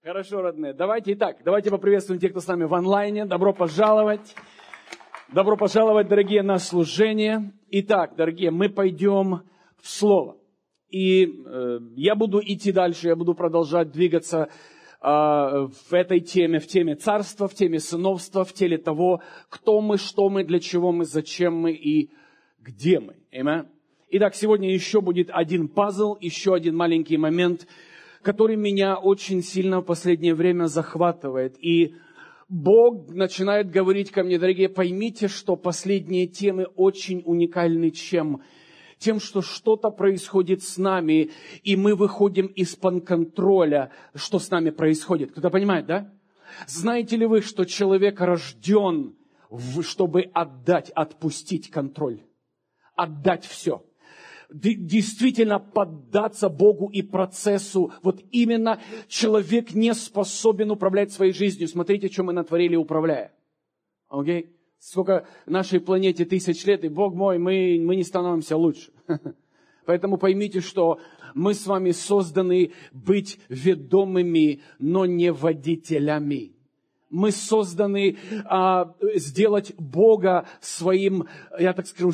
Хорошо, родные. Давайте поприветствуем тех, кто с нами в онлайне. Добро пожаловать. Добро пожаловать, дорогие, на служение. Итак, дорогие, мы пойдем в Слово. И я буду идти дальше, я буду продолжать двигаться в этой теме, в теме царства, в теме сыновства, в теле того, кто мы, что мы, для чего мы, зачем мы и где мы. Аминь. Итак, сегодня еще будет один пазл, еще один маленький момент, который меня очень сильно в последнее время захватывает. И Бог начинает говорить ко мне: дорогие, поймите, что последние темы очень уникальны чем? Тем, что что-то происходит с нами, и мы выходим из-под контроля, что с нами происходит. Кто-то понимает, да? Знаете ли вы, что человек рожден, чтобы отпустить контроль, отдать все? Действительно поддаться Богу и процессу. Вот именно человек не способен управлять своей жизнью. Смотрите, что мы натворили, управляя. Окей? Сколько нашей планете 1000 лет, и Бог мой, мы не становимся лучше. Поэтому поймите, что мы с вами созданы быть ведомыми, но не водителями. Мы созданы сделать Бога своим, я так скажу,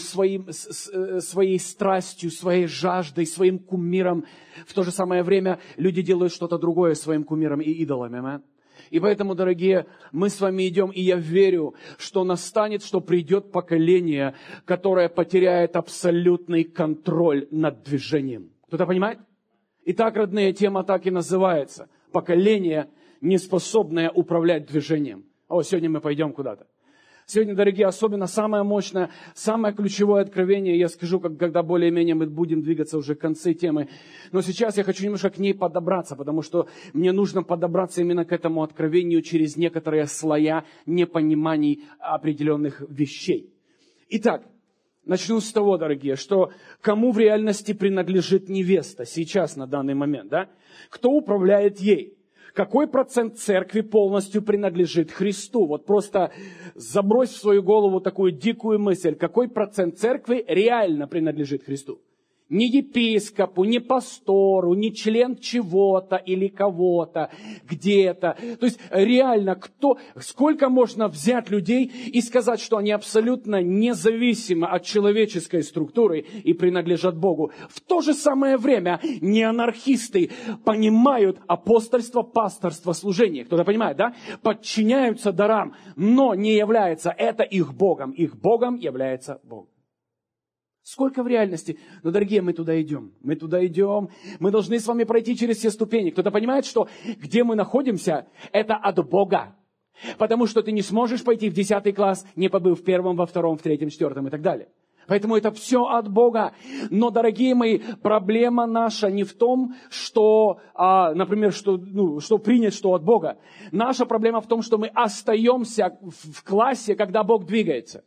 своей страстью, своей жаждой, своим кумиром. В то же самое время люди делают что-то другое своим кумиром и идолами. Аминь. И поэтому, дорогие, мы с вами идем, и я верю, что настанет, что придет поколение, которое потеряет абсолютный контроль над движением. Кто-то понимает? Итак, родные, тема так и называется. Поколение, неспособное управлять движением. Сегодня мы пойдем куда-то. Сегодня, дорогие, особенно самое мощное, самое ключевое откровение, я скажу, когда более-менее мы будем двигаться уже к концу темы. Но сейчас я хочу немножко к ней подобраться, потому что мне нужно подобраться именно к этому откровению через некоторые слоя непониманий определенных вещей. Итак, начну с того, дорогие, что кому в реальности принадлежит невеста сейчас, на данный момент, да? Кто управляет ей? Какой процент церкви полностью принадлежит Христу? Вот просто забрось в свою голову такую дикую мысль. Какой процент церкви реально принадлежит Христу? Не епископу, не пастору, не член чего-то или кого-то, где-то. То есть реально, сколько можно взять людей и сказать, что они абсолютно независимы от человеческой структуры и принадлежат Богу. В то же самое время неанархисты понимают апостольство, пасторство, служение. Кто-то понимает, да? Подчиняются дарам, но не является это их Богом. Их Богом является Бог. Сколько в реальности? Но, дорогие, мы туда идем. Мы туда идем. Мы должны с вами пройти через все ступени. Кто-то понимает, что где мы находимся, это от Бога. Потому что ты не сможешь пойти в 10 класс, не побыв в 1, во 2, в 3, 4 и так далее. Поэтому это все от Бога. Но, дорогие мои, проблема наша не в том, что, например, что принять, что от Бога. Наша проблема в том, что мы остаемся в классе, когда Бог двигается.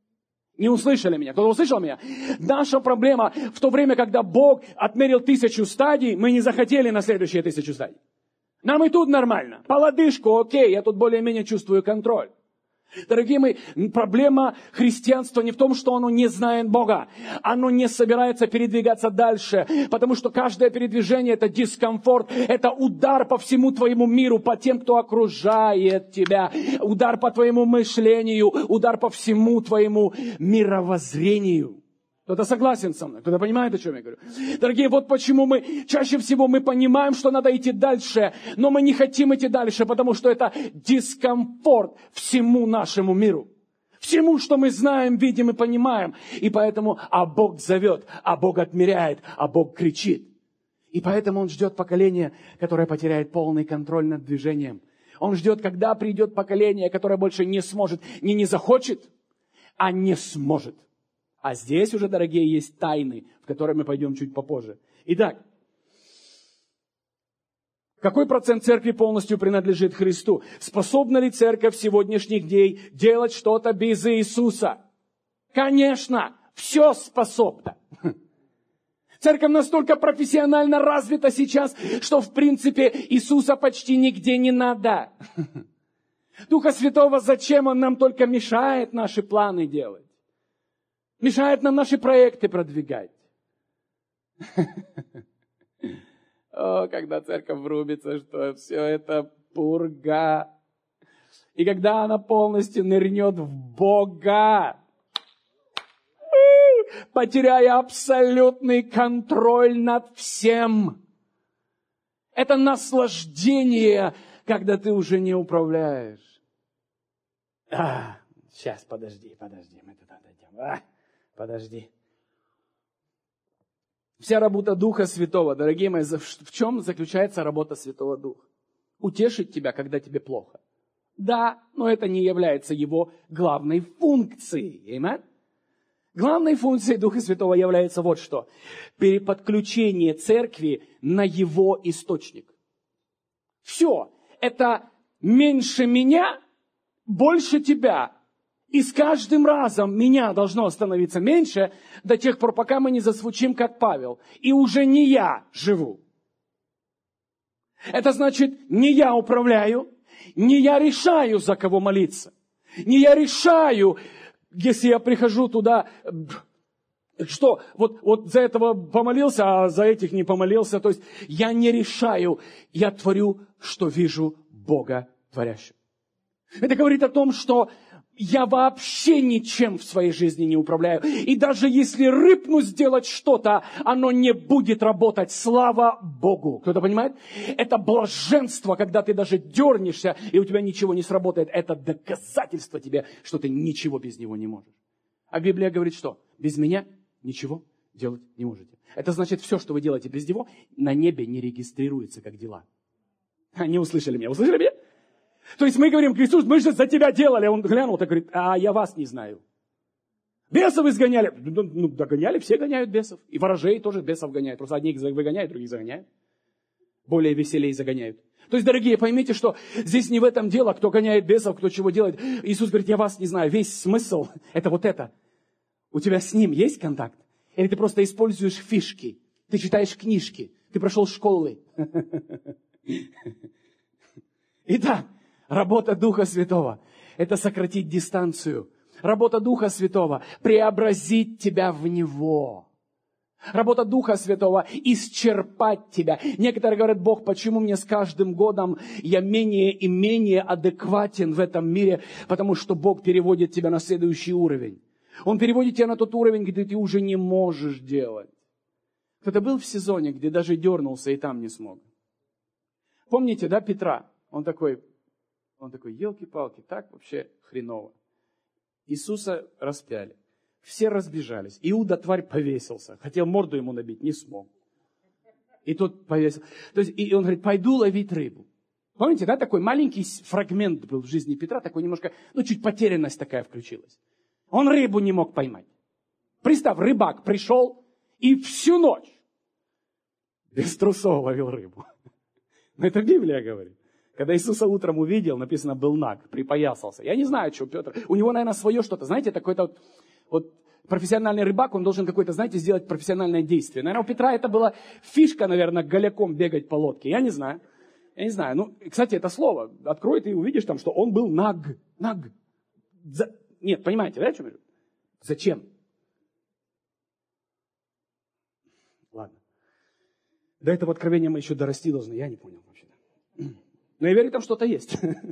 Не услышали меня? Кто-то услышал меня? Наша проблема в то время, когда Бог отмерил 1000 стадий, мы не захотели на следующие 1000 стадий. Нам и тут нормально. По лодыжку, окей, я тут более-менее чувствую контроль. Дорогие мои, проблема христианства не в том, что оно не знает Бога. Оно не собирается передвигаться дальше, потому что каждое передвижение – это дискомфорт, это удар по всему твоему миру, по тем, кто окружает тебя, удар по твоему мышлению, удар по всему твоему мировоззрению. Кто-то согласен со мной? Кто-то понимает, о чем я говорю? Дорогие, вот почему чаще всего мы понимаем, что надо идти дальше, но мы не хотим идти дальше, потому что это дискомфорт всему нашему миру. Всему, что мы знаем, видим и понимаем. И поэтому, Бог зовет, Бог отмеряет, Бог кричит. И поэтому Он ждет поколения, которое потеряет полный контроль над движением. Он ждет, когда придет поколение, которое больше не сможет, не захочет, а не сможет. А здесь уже, дорогие, есть тайны, в которые мы пойдем чуть попозже. Итак, какой процент церкви полностью принадлежит Христу? Способна ли церковь сегодняшних дней делать что-то без Иисуса? Конечно, все способна. Церковь настолько профессионально развита сейчас, что, в принципе, Иисуса почти нигде не надо. Духа Святого зачем? Он нам только мешает наши планы делать. Мешает нам наши проекты продвигать. Когда церковь врубится, что все это пурга. И когда она полностью нырнет в Бога, потеряя абсолютный контроль над всем. Это наслаждение, когда ты уже не управляешь. Сейчас, подожди, мы туда дойдем. Подожди. Вся работа Духа Святого, дорогие мои, в чем заключается работа Святого Духа? Утешить тебя, когда тебе плохо. Да, но это не является его главной функцией. Аминь? Главной функцией Духа Святого является вот что. Переподключение церкви на его источник. Все. Это меньше меня, больше тебя. И с каждым разом меня должно становиться меньше до тех пор, пока мы не зазвучим, как Павел. И уже не я живу. Это значит, не я управляю, не я решаю, за кого молиться. Не я решаю, если я прихожу туда, что вот за этого помолился, а за этих не помолился. То есть я не решаю, я творю, что вижу Бога творящего. Это говорит о том, что я вообще ничем в своей жизни не управляю. И даже если рыпну сделать что-то, оно не будет работать. Слава Богу. Кто-то понимает? Это блаженство, когда ты даже дернешься, и у тебя ничего не сработает. Это доказательство тебе, что ты ничего без него не можешь. А Библия говорит что? Без меня ничего делать не можете. Это значит, все, что вы делаете без него, на небе не регистрируется как дела. Не услышали меня? Услышали меня? То есть мы говорим, Иисус, мы же за тебя делали. Он глянул и говорит, а я вас не знаю. Бесов изгоняли. Ну, догоняли, все гоняют бесов. И ворожей тоже бесов гоняют. Просто одних выгоняют, других загоняют. Более веселее загоняют. То есть, дорогие, поймите, что здесь не в этом дело, кто гоняет бесов, кто чего делает. Иисус говорит, я вас не знаю. Весь смысл это вот это. У тебя с ним есть контакт? Или ты просто используешь фишки? Ты читаешь книжки? Ты прошел школы? Итак, работа Духа Святого – это сократить дистанцию. Работа Духа Святого – преобразить тебя в Него. Работа Духа Святого – исчерпать тебя. Некоторые говорят, Бог, почему мне с каждым годом я менее и менее адекватен в этом мире? Потому что Бог переводит тебя на следующий уровень. Он переводит тебя на тот уровень, где ты уже не можешь делать. Кто-то был в сезоне, где даже дернулся и там не смог. Помните, да, Петра? Он такой, елки-палки, так вообще хреново. Иисуса распяли. Все разбежались. Иуда, тварь, повесился. Хотел морду ему набить, не смог. И тот повесил. То есть, и он говорит, пойду ловить рыбу. Помните, да, такой маленький фрагмент был в жизни Петра, такой немножко, чуть потерянность такая включилась. Он рыбу не мог поймать. Представь, рыбак пришел и всю ночь без трусов ловил рыбу. Но это Библия говорит. Когда Иисуса утром увидел, написано, был наг, припоясался. Я не знаю, что Петр. У него, наверное, свое что-то. Знаете, такой-то вот профессиональный рыбак, он должен какое-то, знаете, сделать профессиональное действие. Наверное, у Петра это была фишка, наверное, голяком бегать по лодке. Я не знаю. Ну, кстати, это слово. Открой, ты увидишь там, что он был наг. Нет, понимаете, да, о чем я говорю? Зачем? Ладно. До этого откровения мы еще дорасти должны. Я не понял вообще. Но я верю, там что-то есть.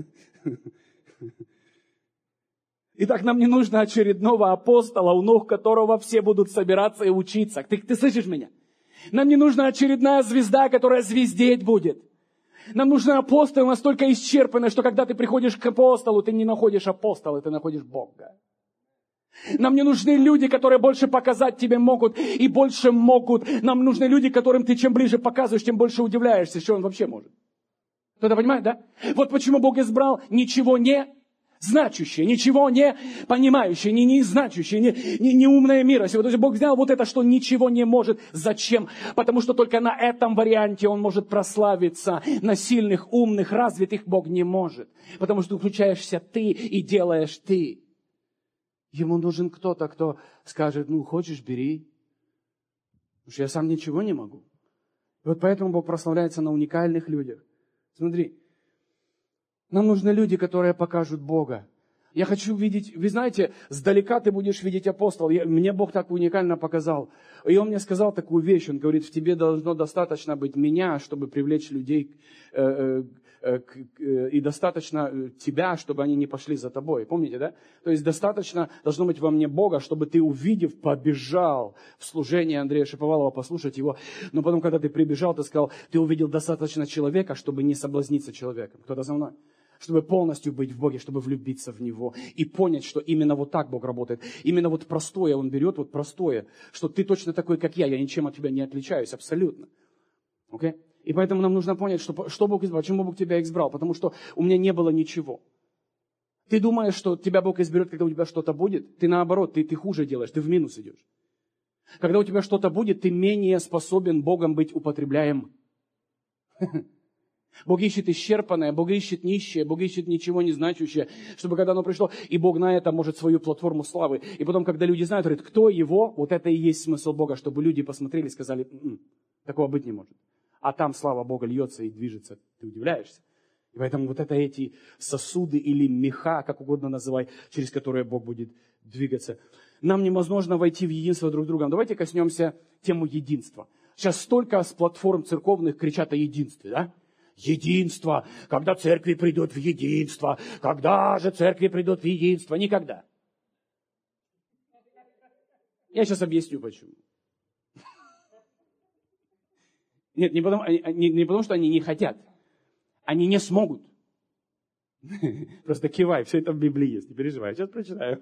Итак, нам не нужно очередного апостола, у ног которого все будут собираться и учиться. Ты слышишь меня? Нам не нужна очередная звезда, которая звездеть будет. Нам нужны апостолы настолько исчерпанные, что когда ты приходишь к апостолу, ты не находишь апостола, ты находишь Бога. Нам не нужны люди, которые больше показать тебе могут и больше могут. Нам нужны люди, которым ты чем ближе показываешь, тем больше удивляешься, что он вообще может. Кто-то понимает, да? Вот почему Бог избрал ничего не значащее, ничего не понимающее, не значащее, не умное мира. То есть Бог взял вот это, что ничего не может. Зачем? Потому что только на этом варианте Он может прославиться. На сильных, умных, развитых Бог не может. Потому что включаешься ты и делаешь ты. Ему нужен кто-то, кто скажет, хочешь, бери. Потому что я сам ничего не могу. И вот поэтому Бог прославляется на уникальных людях. Смотри, нам нужны люди, которые покажут Бога. Я хочу видеть, вы знаете, сдалека ты будешь видеть апостола. Мне Бог так уникально показал. И Он мне сказал такую вещь. Он говорит, в тебе должно достаточно быть меня, чтобы привлечь людей, и достаточно тебя, чтобы они не пошли за тобой. Помните, да? То есть достаточно должно быть во мне Бога, чтобы ты, увидев, побежал в служение Андрея Шаповалова, послушать его. Но потом, когда ты прибежал, ты сказал, ты увидел достаточно человека, чтобы не соблазниться человеком. Кто-то за мной? Чтобы полностью быть в Боге, чтобы влюбиться в Него и понять, что именно вот так Бог работает. Именно вот простое Он берет, вот простое, что ты точно такой, как я ничем от тебя не отличаюсь, абсолютно. Okay? И поэтому нам нужно понять, что Бог избрал, почему Бог тебя избрал, потому что у меня не было ничего. Ты думаешь, что тебя Бог изберет, когда у тебя что-то будет? Ты наоборот, ты хуже делаешь, ты в минус идешь. Когда у тебя что-то будет, ты менее способен Богом быть употребляем. Бог ищет исчерпанное, Бог ищет нищее, Бог ищет ничего не значащее, чтобы когда оно пришло, и Бог на это может свою платформу славы. И потом, когда люди знают, говорят, кто его, вот это и есть смысл Бога, чтобы люди посмотрели и сказали, такого быть не может. А там слава Бога льется и движется, ты удивляешься. И поэтому вот это эти сосуды или меха, как угодно называй, через которые Бог будет двигаться. Нам невозможно войти в единство друг с другом. Давайте коснемся темы единства. Сейчас столько с платформ церковных кричат о единстве, да? Единство, когда церкви придут в единство. Когда же церкви придут в единство? Никогда. Я сейчас объясню, почему. Нет, не потому, что они не хотят. Они не смогут. Просто кивай, все это в Библии есть, не переживай. Сейчас прочитаю.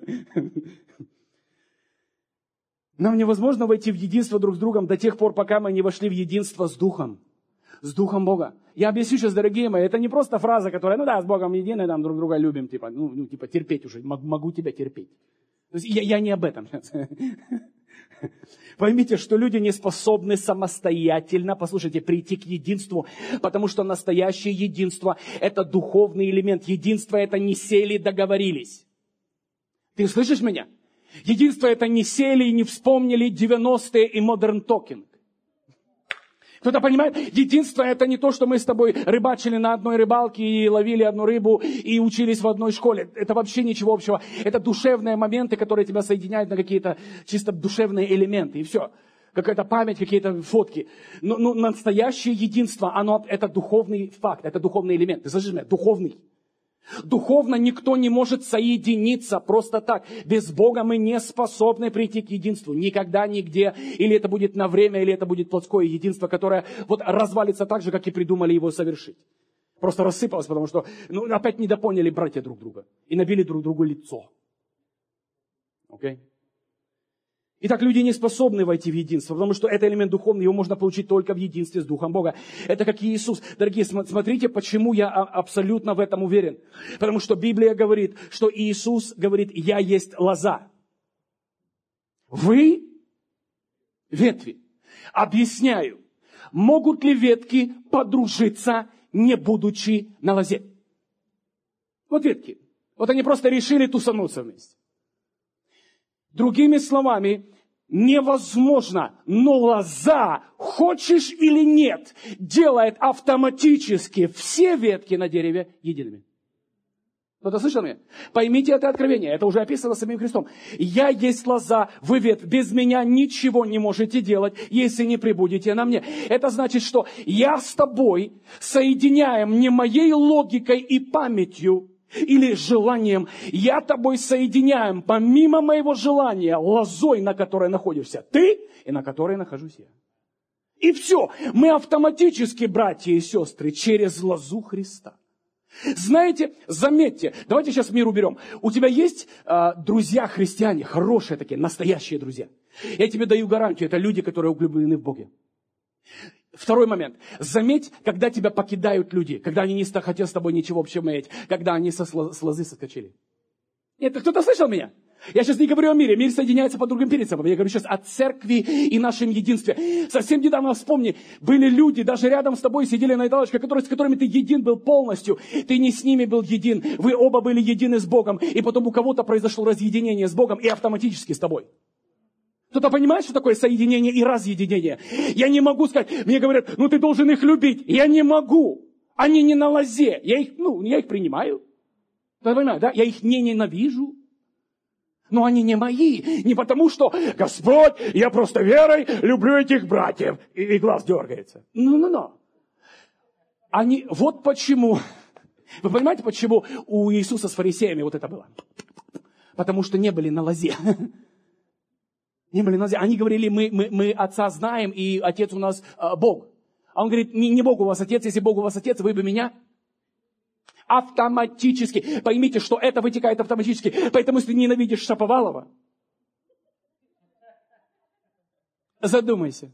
Нам невозможно войти в единство друг с другом до тех пор, пока мы не вошли в единство с Духом. С Духом Бога. Я объясню сейчас, дорогие мои, это не просто фраза, которая, с Богом едины, там друг друга любим, типа терпеть уже, могу тебя терпеть. То есть я не об этом сейчас. Поймите, что люди не способны самостоятельно, послушайте, прийти к единству, потому что настоящее единство – это духовный элемент. Единство – это не сели, договорились. Ты слышишь меня? Единство – это не сели и не вспомнили 90-е и модерн токинг. Кто-то понимает? Единство – это не то, что мы с тобой рыбачили на одной рыбалке и ловили одну рыбу и учились в одной школе. Это вообще ничего общего. Это душевные моменты, которые тебя соединяют на какие-то чисто душевные элементы. И все. Какая-то память, какие-то фотки. Но настоящее единство, это духовный факт, это духовный элемент. Ты слышишь меня? Духовный. Духовно никто не может соединиться просто так. Без Бога мы не способны прийти к единству. Никогда, нигде. Или это будет на время, или это будет плотское единство, которое развалится так же, как и придумали его совершить. Просто рассыпалось, потому что опять недопоняли братья друг друга. И набили друг другу лицо. Окей? Итак, люди не способны войти в единство, потому что это элемент духовный, его можно получить только в единстве с Духом Бога. Это как Иисус. Дорогие, смотрите, почему я абсолютно в этом уверен. Потому что Библия говорит, что Иисус говорит, я есть лоза. Вы ветви. Объясняю, могут ли ветки подружиться, не будучи на лозе? Вот ветки. Вот они просто решили тусануться вместе. Другими словами, невозможно, но лоза, хочешь или нет, делает автоматически все ветки на дереве едиными. Кто-то слышал меня? Поймите это откровение, это уже описано самим Христом. Я есть лоза, вы ветвь, без меня ничего не можете делать, если не прибудете на мне. Это значит, что я с тобой соединяем не моей логикой и памятью, или желанием, я тобой соединяем, помимо моего желания, лозой, на которой находишься ты, и на которой нахожусь я. И все. Мы автоматически, братья и сестры, через лозу Христа. Знаете, заметьте, давайте сейчас мир уберем. У тебя есть друзья-христиане, хорошие такие, настоящие друзья. Я тебе даю гарантию, это люди, которые углублены в Боге. Второй момент. Заметь, когда тебя покидают люди, когда они не хотят с тобой ничего общего иметь, когда они с лозы соскочили. Нет, кто-то слышал меня? Я сейчас не говорю о мире. Мир соединяется по другим принципам. Я говорю сейчас о церкви и нашем единстве. Совсем недавно, вспомни, были люди, даже рядом с тобой сидели на этой лавочке, с которыми ты един был полностью. Ты не с ними был един. Вы оба были едины с Богом. И потом у кого-то произошло разъединение с Богом и автоматически с тобой. Кто-то понимает, что такое соединение и разъединение? Я не могу сказать, мне говорят, ты должен их любить. Я не могу. Они не на лозе. Я их принимаю. Ты понимаешь, да? Я их не ненавижу. Но они не мои. Не потому, что Господь, я просто верой люблю этих братьев. И глаз дергается. Ну. Они, вот почему. Вы понимаете, почему у Иисуса с фарисеями вот это было? Потому что не были на лозе. Не были на лозе. Они говорили, мы Отца знаем, и Отец у нас Бог. А он говорит, не Бог у вас Отец, если Бог у вас Отец, вы бы меня... Автоматически. Поймите, что это вытекает автоматически. Поэтому, если ненавидишь Шаповалова, задумайся.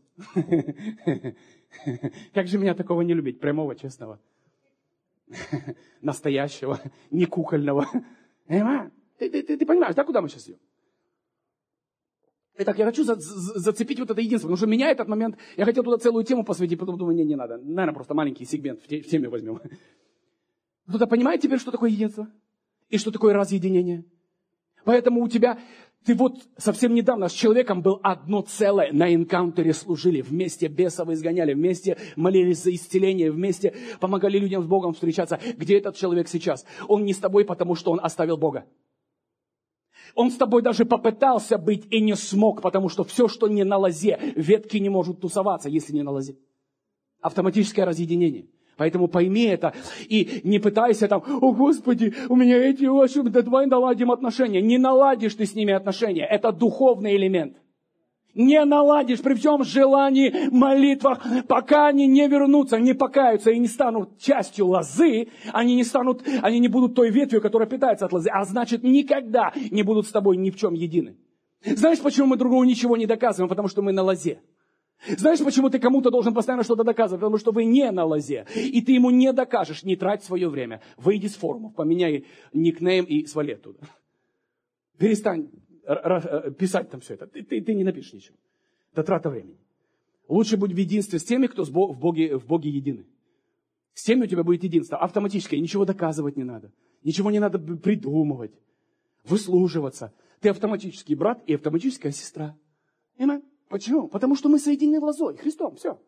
Как же меня такого не любить? Прямого, честного. Настоящего, не кукольного. Ты понимаешь, да, куда мы сейчас идем? Итак, я хочу зацепить вот это единство, потому что меня этот момент, я хотел туда целую тему посвятить, потом думаю, не надо. Наверное, просто маленький сегмент в теме возьмем. Кто-то понимает теперь, что такое единство? И что такое разъединение? Поэтому у тебя, ты вот совсем недавно с человеком был одно целое, на энкаунтере служили, вместе бесов изгоняли, вместе молились за исцеление, вместе помогали людям с Богом встречаться. Где этот человек сейчас? Он не с тобой, потому что он оставил Бога. Он с тобой даже попытался быть и не смог, потому что все, что не на лозе, ветки не могут тусоваться, если не на лозе. Автоматическое разъединение. Поэтому пойми это и не пытайся там, о Господи, у меня эти ошибки, давай наладим отношения. Не наладишь ты с ними отношения. Это духовный элемент. Не наладишь при всем желании, молитвах, пока они не вернутся, не покаются и не станут частью лозы, они не будут той ветвью, которая питается от лозы, а значит никогда не будут с тобой ни в чем едины. Знаешь, почему мы друг другу ничего не доказываем? Потому что мы на лозе. Знаешь, почему ты кому-то должен постоянно что-то доказывать? Потому что вы не на лозе. И ты ему не докажешь, не трать свое время. Выйди с форумов, поменяй никнейм и свали оттуда. Перестань писать там все это. Ты не напишешь ничего. Это трата времени. Лучше будь в единстве с теми, кто в Боге едины. С теми у тебя будет единство. Автоматически. Ничего доказывать не надо. Ничего не надо придумывать. Выслуживаться. Ты автоматический брат и автоматическая сестра. Аминь. Почему? Потому что мы соединены лозой, Христом, все.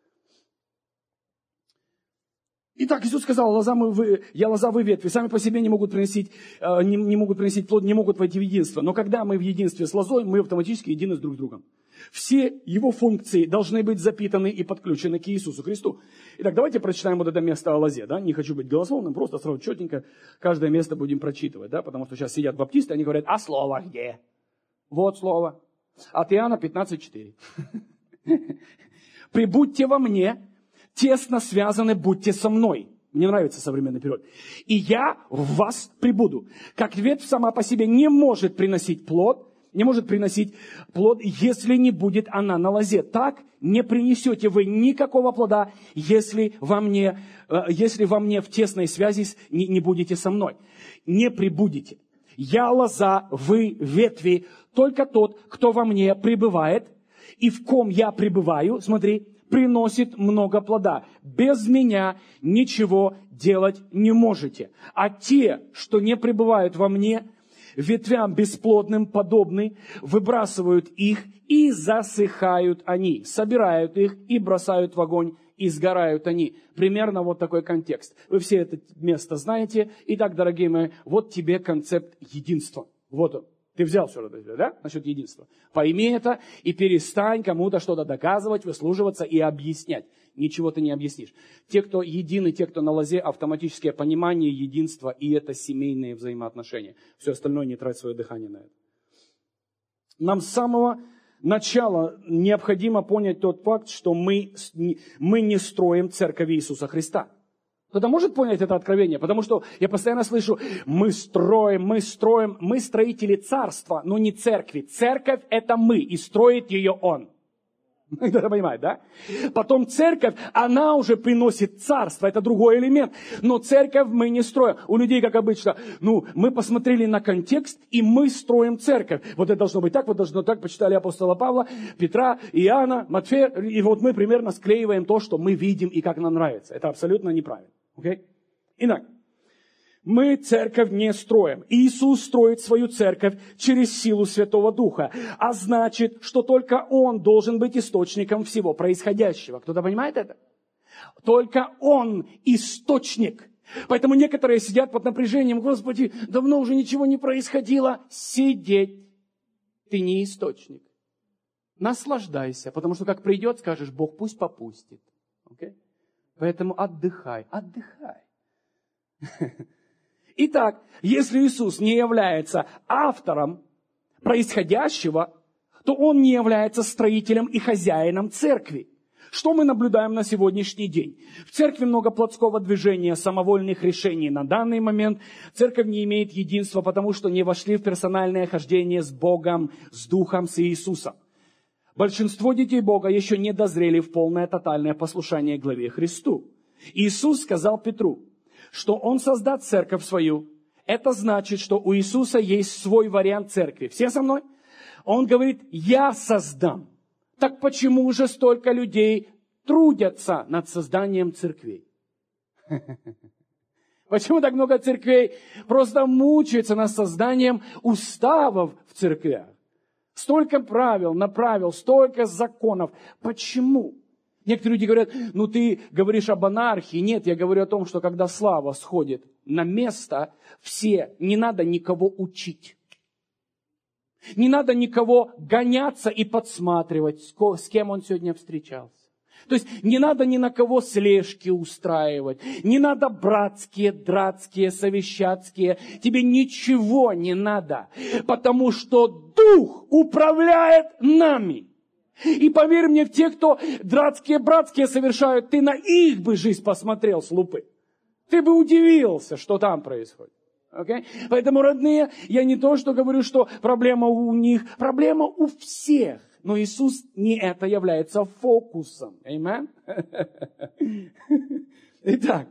Итак, Иисус сказал, я лоза, вы ветви, сами по себе не могут приносить плод, не могут войти в единство. Но когда мы в единстве с лозой, мы автоматически едины с друг с другом. Все его функции должны быть запитаны и подключены к Иисусу Христу. Итак, давайте прочитаем вот это место о лозе. Да? Не хочу быть голословным, просто сразу четенько каждое место будем прочитывать. Да? Потому что сейчас сидят баптисты, они говорят, а слово где? Вот слово. От Иоанна 15:4. «Прибудьте во мне, тесно связаны будьте со мной». Мне нравится современный перевод. «И я в вас прибуду». Как ветвь сама по себе не может приносить плод, если не будет она на лозе. Так не принесете вы никакого плода, если во мне в тесной связи не будете со мной. Не прибудете. Я лоза, вы ветви, только тот, кто во мне пребывает, и в ком я пребываю, смотри, приносит много плода. Без меня ничего делать не можете. А те, что не пребывают во мне, ветвям бесплодным подобны, выбрасывают их, и засыхают они, собирают их и бросают в огонь, и сгорают они. Примерно вот такой контекст. Вы все это место знаете. Итак, дорогие мои, вот тебе концепт единства. Вот он. Ты взял все это, да? Насчет единства. Пойми это и перестань кому-то что-то доказывать, выслуживаться и объяснять. Ничего ты не объяснишь. Те, кто едины, те, кто на лозе, автоматическое понимание единства, и это семейные взаимоотношения. Все остальное не трать свое дыхание на это. Нам с самого начала необходимо понять тот факт, что мы не строим церковь Иисуса Христа. Кто-то может понять это откровение? Потому что я постоянно слышу, мы строим, мы строители царства, но не церкви. Церковь – это мы, и строит ее Он. Кто-то понимает, да? Потом церковь, она уже приносит царство, это другой элемент. Но церковь мы не строим. У людей, как обычно, мы посмотрели на контекст, и мы строим церковь. Вот это должно быть так, вот должно так. Почитали апостола Павла, Петра, Иоанна, Матфея, и вот мы примерно склеиваем то, что мы видим и как нам нравится. Это абсолютно неправильно. Okay? Итак, мы церковь не строим. Иисус строит свою церковь через силу Святого Духа. А значит, что только Он должен быть источником всего происходящего. Кто-то понимает это? Только Он источник. Поэтому некоторые сидят под напряжением. Господи, давно уже ничего не происходило. Сидеть. Ты не источник. Наслаждайся, потому что как придет, скажешь, Бог пусть попустит. Okay? Поэтому отдыхай. Итак, если Иисус не является автором происходящего, то Он не является строителем и хозяином церкви. Что мы наблюдаем на сегодняшний день? В церкви много плотского движения, самовольных решений. На данный момент церковь не имеет единства, потому что не вошли в персональное хождение с Богом, с Духом, с Иисусом. Большинство детей Бога еще не дозрели в полное тотальное послушание главе Христу. Иисус сказал Петру, что Он создаст церковь свою. Это значит, что у Иисуса есть свой вариант церкви. Все со мной? Он говорит, я создам. Так почему же столько людей трудятся над созданием церквей? Почему так много церквей просто мучаются над созданием уставов в церквях? Столько правил, направил, столько законов. Почему? Некоторые люди говорят, ну ты говоришь об анархии. Нет, я говорю о том, что когда слава сходит на место, не надо никого учить. Не надо никого гоняться и подсматривать, с кем он сегодня встречался. То есть не надо ни на кого слежки устраивать. Не надо братские, дратские, совещатские. Тебе ничего не надо. Потому что Дух управляет нами. И поверь мне, в тех, кто дратские, братские совершают, ты на их бы жизнь посмотрел с лупы. Ты бы удивился, что там происходит. Okay? Поэтому, родные, я не то, что говорю, что проблема у них, проблема у всех. Но Иисус не это является фокусом. Аминь? Итак,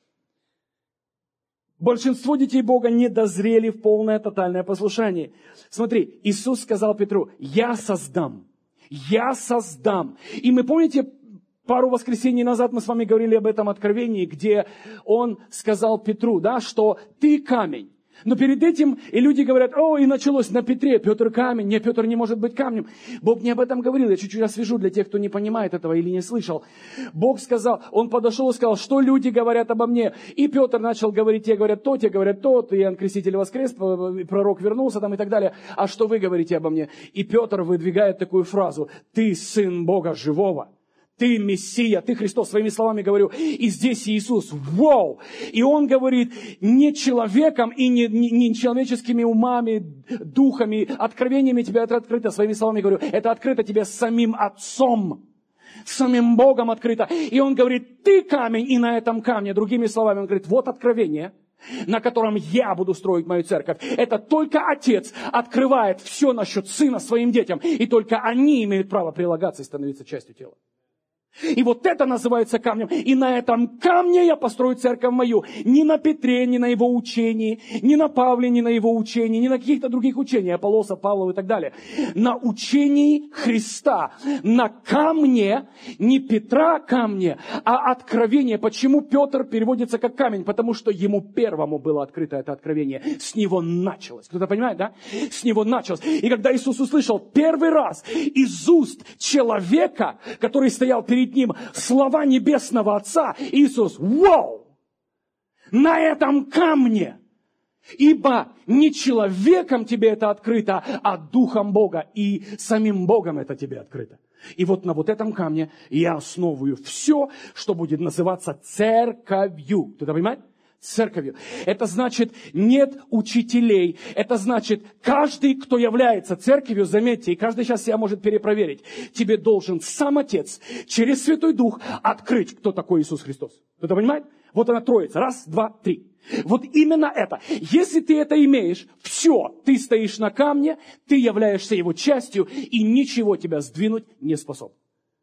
большинство детей Бога не дозрели в полное тотальное послушание. Смотри, Иисус сказал Петру, я создам. Я создам. И мы, помните, пару воскресений назад мы с вами говорили об этом откровении, где Он сказал Петру, да, что ты камень. Но перед этим и люди говорят, и началось на Петре, Петр камень. Не, Петр не может быть камнем. Бог не об этом говорил. Я чуть-чуть освежу для тех, кто не понимает этого или не слышал. Бог сказал, Он подошел и сказал, что люди говорят обо мне. И Петр начал говорить, те говорят то, Иоанн Креститель воскрес, пророк вернулся там и так далее. А что вы говорите обо мне? И Петр выдвигает такую фразу, ты сын Бога живого. Ты Мессия, ты Христос, своими словами говорю. И здесь Иисус, вау! И Он говорит, не человеком и не человеческими умами, духами, откровениями тебе это открыто. Своими словами говорю, это открыто тебе самим Отцом, самим Богом открыто. И Он говорит, ты камень, и на этом камне, другими словами, Он говорит, вот откровение, на котором я буду строить мою церковь. Это только Отец открывает все насчет Сына своим детям. И только они имеют право прилагаться и становиться частью тела. И вот это называется камнем. И на этом камне я построю церковь мою. Не на Петре, не на его учении, не на Павле, не на его учении, не на каких-то других учениях, Аполлоса, Павлова и так далее. На учении Христа. На камне, не Петра камне, а откровение. Почему Петр переводится как камень? Потому что ему первому было открыто это откровение. С него началось. Кто-то понимает, да? С него началось. И когда Иисус услышал первый раз из уст человека, который стоял перед ним, слова небесного Отца, Иисус, вау! На этом камне! Ибо не человеком тебе это открыто, а Духом Бога. И самим Богом это тебе открыто. И вот на вот этом камне я основываю все, что будет называться церковью. Кто-то понимает? Церковью. Это значит, нет учителей. Это значит, каждый, кто является церковью, заметьте, и каждый сейчас себя может перепроверить, тебе должен сам Отец через Святой Дух открыть, кто такой Иисус Христос. Кто-то понимает? Вот она троица. Раз, два, три. Вот именно это. Если ты это имеешь, все, ты стоишь на камне, ты являешься его частью, и ничего тебя сдвинуть не способно.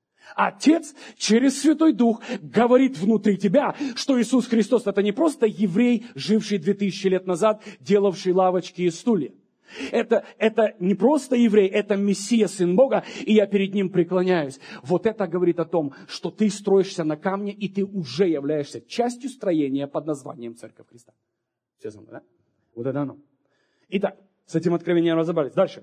Отец через Святой Дух говорит внутри тебя, что Иисус Христос это не просто еврей, живший 2000 лет назад, делавший лавочки и стулья. Это не просто еврей, это Мессия, Сын Бога, и я перед Ним преклоняюсь. Вот это говорит о том, что ты строишься на камне, и ты уже являешься частью строения под названием Церковь Христа. Все со мной, да? Вот это оно. Итак, с этим откровением разобрались. Дальше.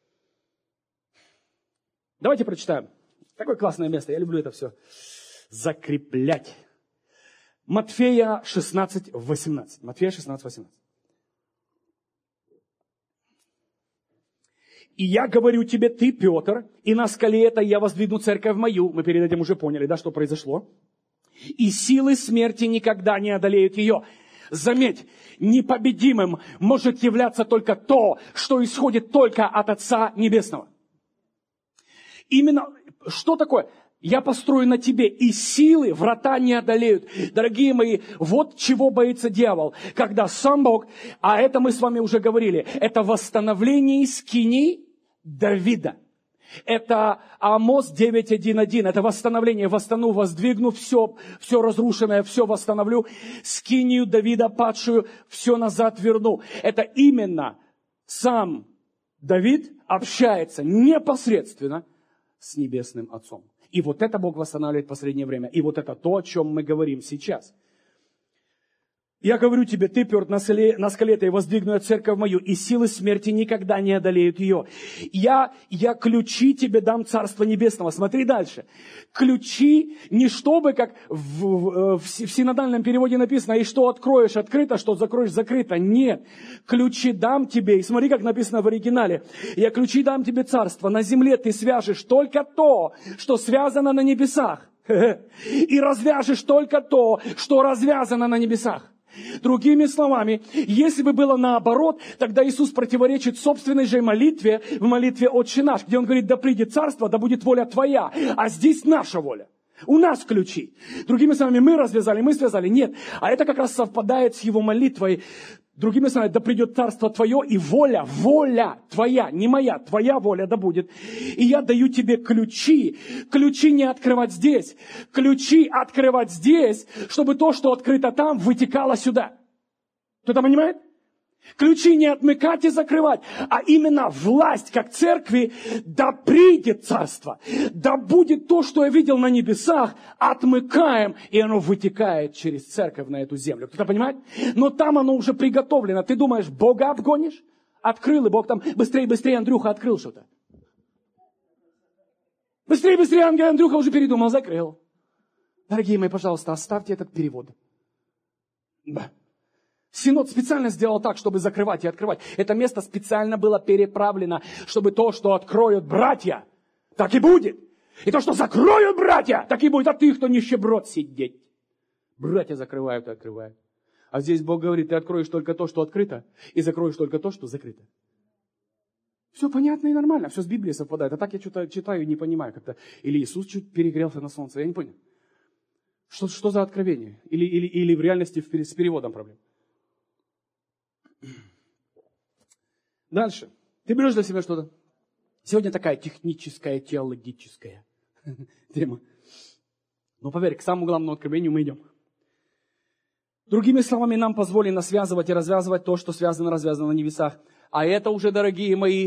Давайте прочитаем. Такое классное место, я люблю это все закреплять. Матфея 16:18. Матфея 16:18. «И я говорю тебе, ты, Петр, и на скале этой я воздвигну церковь мою». Мы перед этим уже поняли, да, что произошло. «И силы смерти никогда не одолеют ее». Заметь, непобедимым может являться только то, что исходит только от Отца Небесного. Именно, что такое? Я построю на тебе, и силы врата не одолеют. Дорогие мои, вот чего боится дьявол. Когда сам Бог, а это мы с вами уже говорили, это восстановление скинии Давида. Это Амос 9:1:1. Это восстановление. Воздвигну все разрушенное, все восстановлю. Скинию Давида падшую, все назад верну. Это именно сам Давид общается непосредственно с Небесным Отцом. И вот это Бог восстанавливает в последнее время. И вот это то, о чем мы говорим сейчас. Я говорю тебе, ты, Петр, на скале этой воздвигну я церковь мою, и силы смерти никогда не одолеют ее. Я ключи тебе дам Царства Небесного. Смотри дальше. Ключи не чтобы, как в синодальном переводе написано, и что откроешь открыто, что закроешь закрыто. Нет. Ключи дам тебе. И смотри, как написано в оригинале. Я ключи дам тебе Царство. На земле ты свяжешь только то, что связано на небесах. И развяжешь только то, что развязано на небесах. Другими словами, если бы было наоборот, тогда Иисус противоречит собственной же молитве, в молитве «Отче наш», где Он говорит: «Да придет царство, да будет воля Твоя». А здесь наша воля. У нас ключи. Другими словами, мы развязали, мы связали. Нет. А это как раз совпадает с Его молитвой. Другими словами, да придет царство Твое, и воля Твоя, не моя, Твоя воля да будет. И я даю тебе ключи. Ключи не открывать здесь. Ключи открывать здесь, чтобы то, что открыто там, вытекало сюда. Кто-то понимает? Ключи не отмыкать и закрывать, а именно власть, как церкви, да придет царство, да будет то, что я видел на небесах, отмыкаем, и оно вытекает через церковь на эту землю. Кто-то понимает? Но там оно уже приготовлено. Ты думаешь, Бога обгонишь? Открыл, и Бог там быстрее, Андрюха открыл что-то. Быстрее, Андрюха уже передумал, закрыл. Дорогие мои, пожалуйста, оставьте этот перевод. Синод специально сделал так, чтобы закрывать и открывать. Это место специально было переправлено, чтобы то, что откроют братья, так и будет. И то, что закроют братья, так и будет. А ты, кто нищеброд, сидеть. Братья закрывают и открывают. А здесь Бог говорит, ты откроешь только то, что открыто, и закроешь только то, что закрыто. Все понятно и нормально, все с Библией совпадает. А так я что-то читаю и не понимаю как-то. Или Иисус чуть перегрелся на солнце, я не понял. Что за откровение? Или в реальности с переводом проблем? Дальше. Ты берешь для себя что-то. Сегодня такая техническая, теологическая тема. Но поверь, к самому главному откровению мы идем. Другими словами, нам позволено связывать и развязывать то, что связано, развязано на небесах. А это уже, дорогие мои,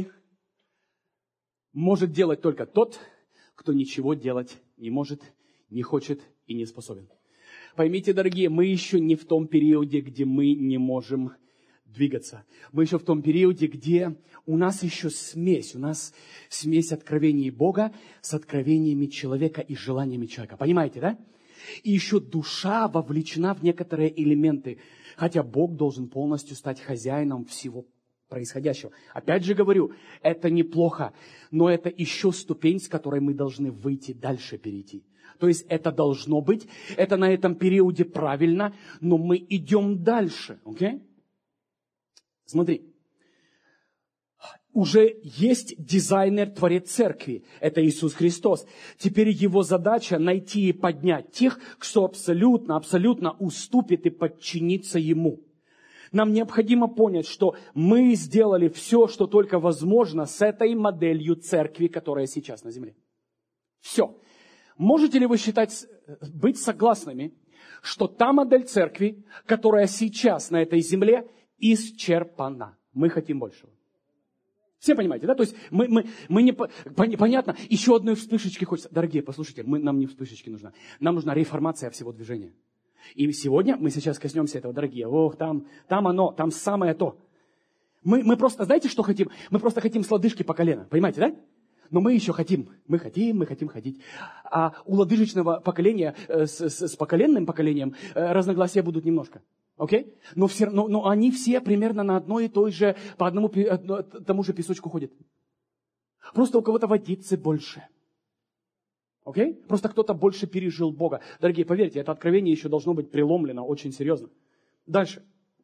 может делать только тот, кто ничего делать не может, не хочет и не способен. Поймите, дорогие, мы еще не в том периоде, где мы не можем двигаться. Мы еще в том периоде, где у нас еще смесь. У нас смесь откровений Бога с откровениями человека и желаниями человека. Понимаете, да? И еще душа вовлечена в некоторые элементы. Хотя Бог должен полностью стать хозяином всего происходящего. Опять же говорю, это неплохо, но это еще ступень, с которой мы должны выйти дальше, перейти. То есть это должно быть, это на этом периоде правильно, но мы идем дальше. Окей? Смотри, уже есть дизайнер, творец церкви. Это Иисус Христос. Теперь его задача найти и поднять тех, кто абсолютно уступит и подчинится Ему. Нам необходимо понять, что мы сделали все, что только возможно с этой моделью церкви, которая сейчас на земле. Все. Можете ли вы быть согласными, что та модель церкви, которая сейчас на этой земле, исчерпана? Мы хотим большего. Все понимаете, да? То есть мы не... Понятно, еще одной вспышечки хочется. Дорогие, послушайте, нам не вспышечки нужна. Нам нужна реформация всего движения. И сегодня мы сейчас коснемся этого, дорогие. Ох, там оно, там самое то. Мы просто, знаете, что хотим? Мы просто хотим с лодыжки по колено. Понимаете, да? Но мы еще хотим, мы хотим ходить. А у лодыжечного поколения с поколенным поколением разногласия будут немножко. Окей? Но они все примерно на одной и той же, по одному тому же песочку ходят. Просто у кого-то водицы больше. Окей? Просто кто-то больше пережил Бога. Дорогие, поверьте, это откровение еще должно быть преломлено очень серьезно. Дальше.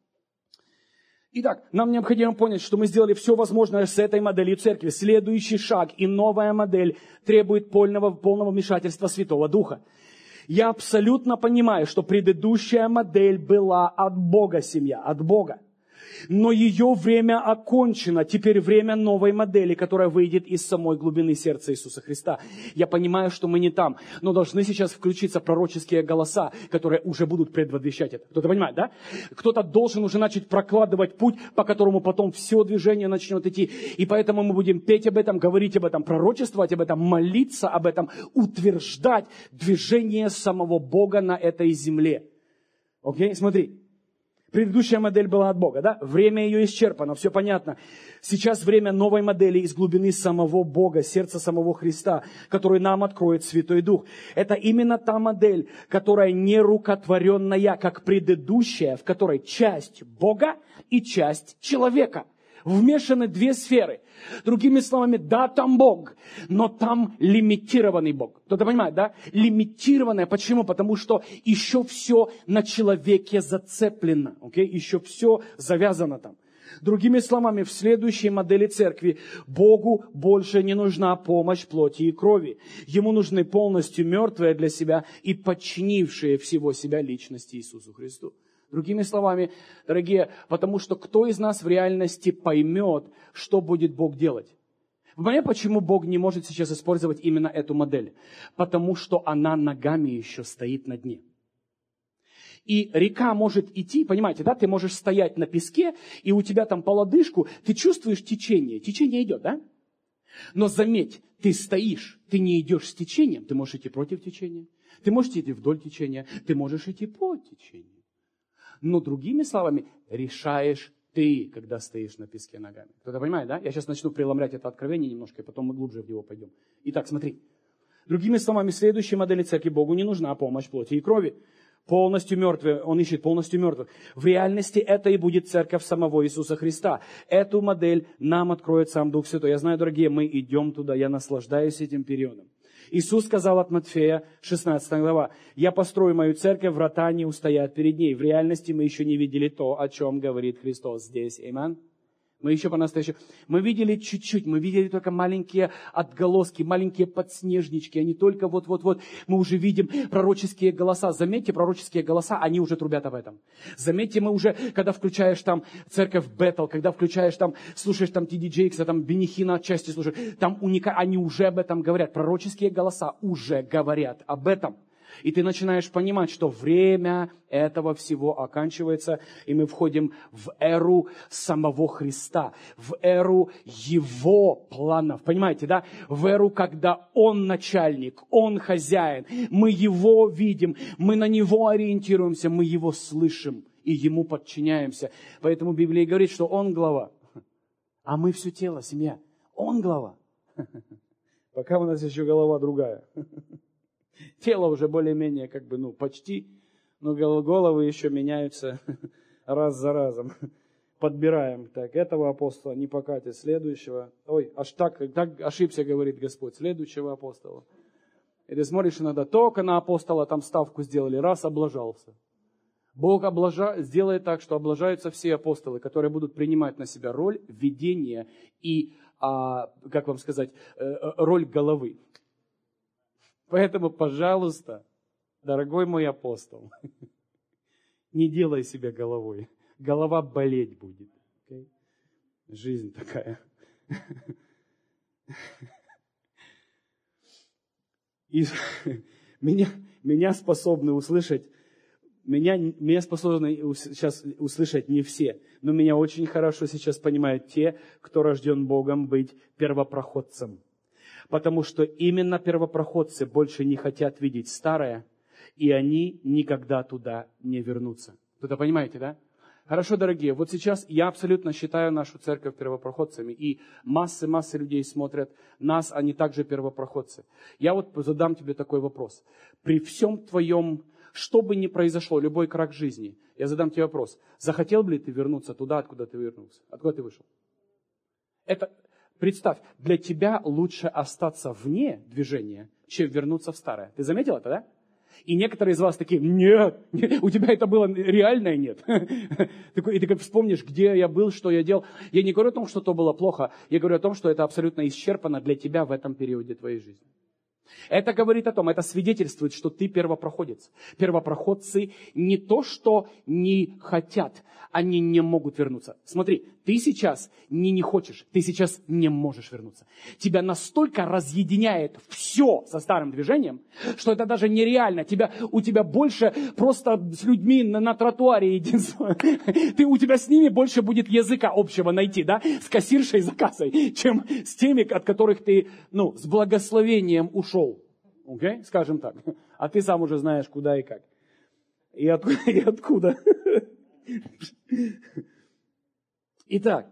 Итак, нам необходимо понять, что мы сделали все возможное с этой моделью церкви. Следующий шаг и новая модель требует полного вмешательства Святого Духа. Я абсолютно понимаю, что предыдущая модель была от Бога, семья, от Бога. Но ее время окончено. Теперь время новой модели, которая выйдет из самой глубины сердца Иисуса Христа. Я понимаю, что мы не там, но должны сейчас включиться пророческие голоса, которые уже будут предвозвещать это. Кто-то понимает, да? Кто-то должен уже начать прокладывать путь, по которому потом все движение начнет идти. И поэтому мы будем петь об этом, говорить об этом, пророчествовать об этом, молиться об этом, утверждать движение самого Бога на этой земле. Окей? Смотри. Предыдущая модель была от Бога, да? Время ее исчерпано, все понятно. Сейчас время новой модели из глубины самого Бога, сердца самого Христа, который нам откроет Святой Дух. Это именно та модель, которая нерукотворенная, как предыдущая, в которой часть Бога и часть человека. Вмешаны две сферы. Другими словами, да, там Бог, но там лимитированный Бог. Кто-то понимает, да? Лимитированное. Почему? Потому что еще все на человеке зацеплено. Okay? Еще все завязано там. Другими словами, в следующей модели церкви Богу больше не нужна помощь плоти и крови. Ему нужны полностью мертвые для себя и подчинившие всего себя личности Иисусу Христу. Другими словами, дорогие, потому что кто из нас в реальности поймет, что будет Бог делать? Вы понимаете, почему Бог не может сейчас использовать именно эту модель? Потому что она ногами еще стоит на дне. И река может идти, понимаете, да? Ты можешь стоять на песке, и у тебя там по лодыжку, ты чувствуешь течение. Течение идет, да? Но заметь, ты стоишь, ты не идешь с течением, ты можешь идти против течения, ты можешь идти вдоль течения, ты можешь идти по течению. Но другими словами, решаешь ты, когда стоишь на песке ногами. Кто-то понимает, да? Я сейчас начну преломлять это откровение немножко, и потом мы глубже в него пойдем. Итак, смотри. Другими словами, в следующей модели церкви Богу не нужна помощь плоти и крови. Полностью мертвые, Он ищет полностью мертвых. В реальности это и будет церковь самого Иисуса Христа. Эту модель нам откроет сам Дух Святой. Я знаю, дорогие, мы идем туда, я наслаждаюсь этим периодом. Иисус сказал от Матфея, 16 глава, «Я построю мою церковь, врата не устоят перед ней». В реальности мы еще не видели то, о чем говорит Христос здесь. Аминь. Мы еще по-настоящему. Мы видели чуть-чуть, мы видели только маленькие отголоски, маленькие подснежнички. Они только вот-вот-вот. Мы уже видим пророческие голоса. Заметьте, пророческие голоса, они уже трубят об этом. Заметьте, мы уже, когда включаешь там церковь Бетл, когда включаешь там, слушаешь там Ти Ди Джейкса, там Бенихина отчасти слушаешь, там они уже об этом говорят. Пророческие голоса уже говорят об этом. И ты начинаешь понимать, что время этого всего оканчивается, и мы входим в эру самого Христа, в эру Его планов. Понимаете, да? В эру, когда Он начальник, Он хозяин. Мы Его видим, мы на Него ориентируемся, мы Его слышим и Ему подчиняемся. Поэтому Библия говорит, что Он глава, а мы все тело, семья. Он глава. Пока у нас еще голова другая. Тело уже более-менее почти, но головы еще меняются раз за разом. Подбираем. Так, этого апостола не покатит, следующего. Ой, аж так ошибся, говорит Господь, следующего апостола. И ты смотришь иногда, только на апостола там ставку сделали, раз облажался. Бог сделает так, что облажаются все апостолы, которые будут принимать на себя роль ведения и, роль головы. Поэтому, пожалуйста, дорогой мой апостол, не делай себя головой. Голова болеть будет. Okay? Жизнь такая. И меня способны услышать, меня способны сейчас услышать не все, но меня очень хорошо сейчас понимают те, кто рожден Богом быть первопроходцем. Потому что именно первопроходцы больше не хотят видеть старое, и они никогда туда не вернутся. Кто-то понимаете, да? Хорошо, дорогие, вот сейчас я абсолютно считаю нашу церковь первопроходцами, и массы людей смотрят нас, они также первопроходцы. Я вот задам тебе такой вопрос. При всем твоем, что бы ни произошло, любой крах жизни, я задам тебе вопрос. Захотел бы ли ты вернуться туда, откуда ты вернулся? Откуда ты вышел? Это, представь, для тебя лучше остаться вне движения, чем вернуться в старое. Ты заметил это, да? И некоторые из вас такие, нет, у тебя это было реальное нет. И ты как вспомнишь, где я был, что я делал. Я не говорю о том, что то было плохо, я говорю о том, что это абсолютно исчерпано для тебя в этом периоде твоей жизни. Это говорит о том, это свидетельствует, что ты первопроходец. Первопроходцы не то, что не хотят, они не могут вернуться. Смотри, ты сейчас не хочешь, ты сейчас не можешь вернуться. Тебя настолько разъединяет все со старым движением, что это даже нереально. У тебя больше просто с людьми на тротуаре единства. У тебя с ними больше будет языка общего найти, да? С кассиршей за кассой, чем с теми, от которых ты, с благословением ушел. Okay? Скажем так. А ты сам уже знаешь, куда и как. И откуда. Итак,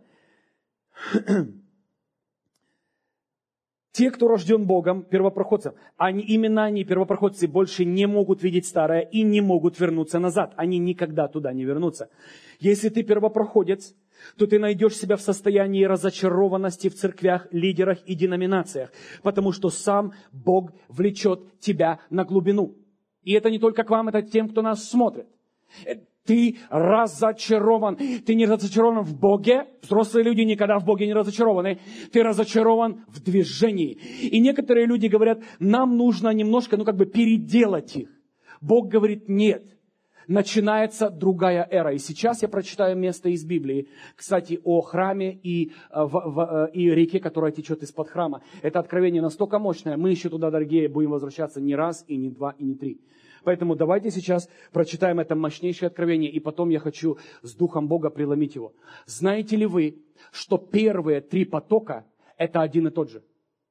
те, кто рожден Богом, первопроходцев, именно они, первопроходцы, больше не могут видеть старое и не могут вернуться назад. Они никогда туда не вернутся. Если ты первопроходец, то ты найдешь себя в состоянии разочарованности в церквях, лидерах и деноминациях, потому что сам Бог влечет тебя на глубину. И это не только к вам, это тем, кто нас смотрит. Ты разочарован. Ты не разочарован в Боге. Взрослые люди никогда в Боге не разочарованы. Ты разочарован в движении. И некоторые люди говорят, нам нужно немножко, переделать их. Бог говорит, нет. Начинается другая эра. И сейчас я прочитаю место из Библии. Кстати, о храме и реке, которая течет из-под храма. Это откровение настолько мощное. Мы еще туда, дорогие, будем возвращаться не раз, и не два, и не три. Поэтому давайте сейчас прочитаем это мощнейшее откровение, и потом я хочу с Духом Бога преломить его. Знаете ли вы, что первые 3 потока – это один и тот же?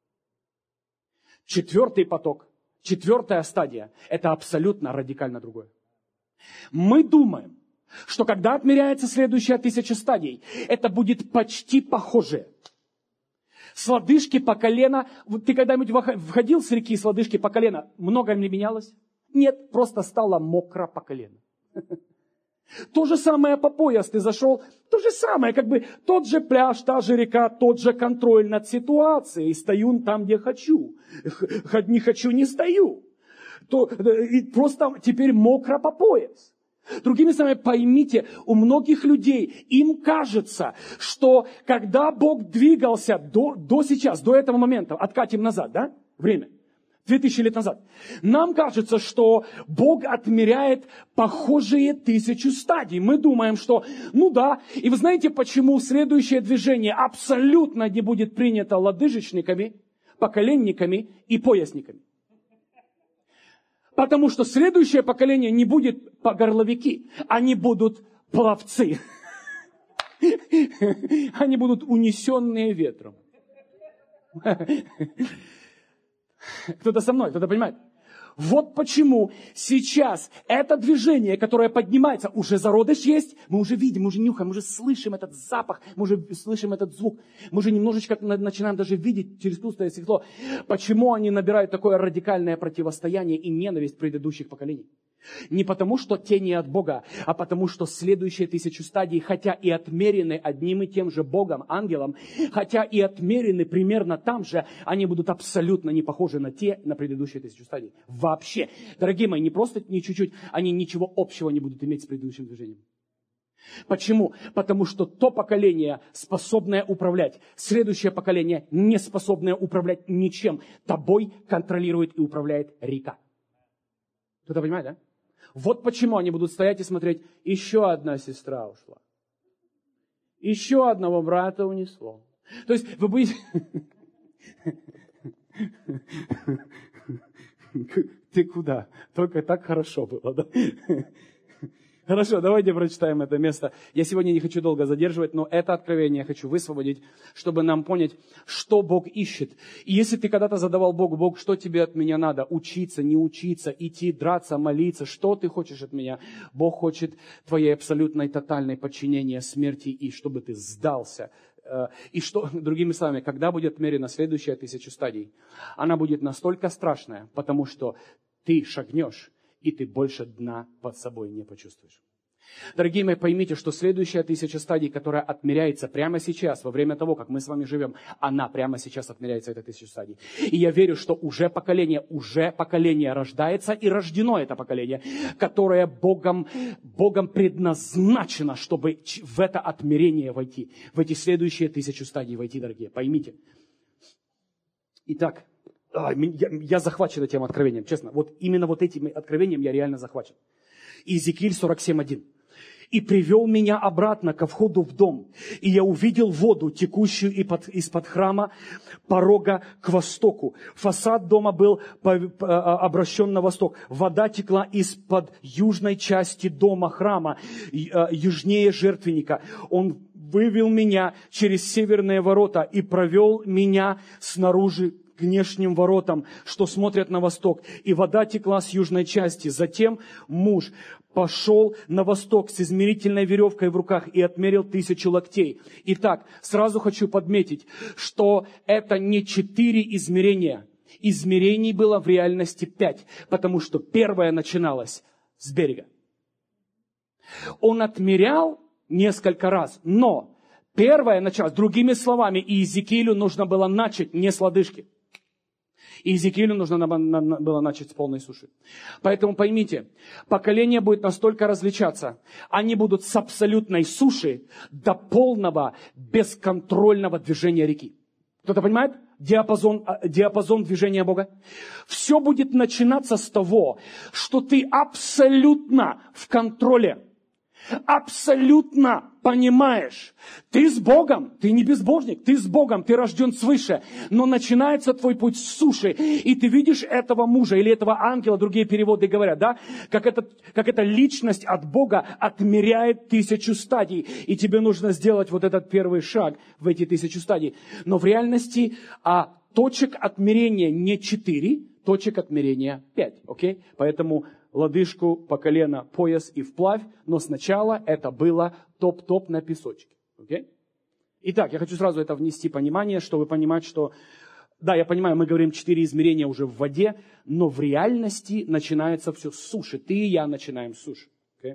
4-й поток, 4-я стадия – это абсолютно радикально другое. Мы думаем, что когда отмеряется следующая 1000 стадий, это будет почти похоже. С лодыжки по колено. Ты когда-нибудь входил с реки с лодыжки по колено? Много ли менялось? Нет, просто стало мокро по колено. То же самое по пояс ты зашел, то же самое, тот же пляж, та же река, тот же контроль над ситуацией. Стою там, где хочу. Не хочу, не стою. Просто теперь мокро по пояс. Другими словами, поймите, у многих людей, им кажется, что когда Бог двигался до сейчас, до этого момента, откатим назад, да, время, 2000 лет назад, нам кажется, что Бог отмеряет похожие 1000 стадий. Мы думаем, что, и вы знаете, почему следующее движение абсолютно не будет принято лодыжечниками, поколенниками и поясниками? Потому что следующее поколение не будет горловики, они будут пловцы. Они будут унесенные ветром. Кто-то со мной, кто-то понимает? Вот почему сейчас это движение, которое поднимается, уже зародыш есть, мы уже видим, мы уже нюхаем, мы уже слышим этот запах, мы уже слышим этот звук, мы уже немножечко начинаем даже видеть через тусклое стекло, почему они набирают такое радикальное противостояние и ненависть предыдущих поколений. Не потому, что те не от Бога, а потому, что следующие 1000 стадий, хотя и отмерены одним и тем же Богом, ангелом, хотя и отмерены примерно там же, они будут абсолютно не похожи на предыдущие 1000 стадий. Вообще. Дорогие мои, не просто не чуть-чуть, они ничего общего не будут иметь с предыдущим движением. Почему? Потому что то поколение, способное управлять, следующее поколение, не способное управлять ничем. Тобой контролирует и управляет река. Кто-то понимает, да? Вот почему они будут стоять и смотреть, еще одна сестра ушла. Еще одного брата унесло. То есть вы будете... Ты куда? Только так хорошо было, да? Хорошо, давайте прочитаем это место. Я сегодня не хочу долго задерживать, но это откровение я хочу высвободить, чтобы нам понять, что Бог ищет. И если ты когда-то задавал Богу: Бог, что тебе от меня надо? Учиться, не учиться, идти, драться, молиться. Что ты хочешь от меня? Бог хочет твоей абсолютной, тотальной подчинения смерти, и чтобы ты сдался. И что, другими словами, когда будет отмерена следующая 1000 стадий? Она будет настолько страшная, потому что ты шагнешь, и ты больше дна под собой не почувствуешь. Дорогие мои, поймите, что следующая 1000 стадий, которая отмеряется прямо сейчас, во время того, как мы с вами живем, она прямо сейчас отмеряется, эта 1000 стадий. И я верю, что уже поколение рождается, и рождено это поколение, которое Богом предназначено, чтобы в это отмерение войти, в эти следующие 1000 стадий войти, дорогие. Поймите. Итак, я захвачен этим откровением, честно. Вот именно вот этим откровением я реально захвачен. Иезекииль 47:1. «И привел меня обратно ко входу в дом, и я увидел воду, текущую из-под храма, порога к востоку. Фасад дома был обращен на восток. Вода текла из-под южной части дома храма, южнее жертвенника. Он вывел меня через северные ворота и провел меня снаружи к внешним воротам, что смотрят на восток. И вода текла с южной части. Затем муж пошел на восток с измерительной веревкой в руках и отмерил 1000 локтей». Итак, сразу хочу подметить, что это не 4 измерения. Измерений было в реальности 5, потому что первое начиналось с берега. Он отмерял несколько раз, но первое началось, другими словами, Иезекиилю нужно было начать не с лодыжки. Иезекиилю нужно было начать с полной суши. Поэтому поймите, поколение будет настолько различаться. Они будут с абсолютной суши до полного бесконтрольного движения реки. Кто-то понимает? Диапазон движения Бога. Все будет начинаться с того, что ты абсолютно в контроле. Абсолютно понимаешь, ты с Богом, ты не безбожник, ты с Богом, ты рожден свыше, но начинается твой путь с суши, и ты видишь этого мужа или этого ангела, другие переводы говорят, да, как эта личность от Бога отмеряет 1000 стадий, и тебе нужно сделать вот этот первый шаг в эти 1000 стадий. Но в реальности точек отмерения не 4, точек отмерения 5, окей? Поэтому лодыжку, по колено, пояс и вплавь, но сначала это было топ-топ на песочке. Okay? Итак, я хочу сразу это внести понимание, чтобы понимать, что, да, я понимаю, мы говорим 4 измерения уже в воде, но в реальности начинается все с суши. Ты и я начинаем с суши. Okay?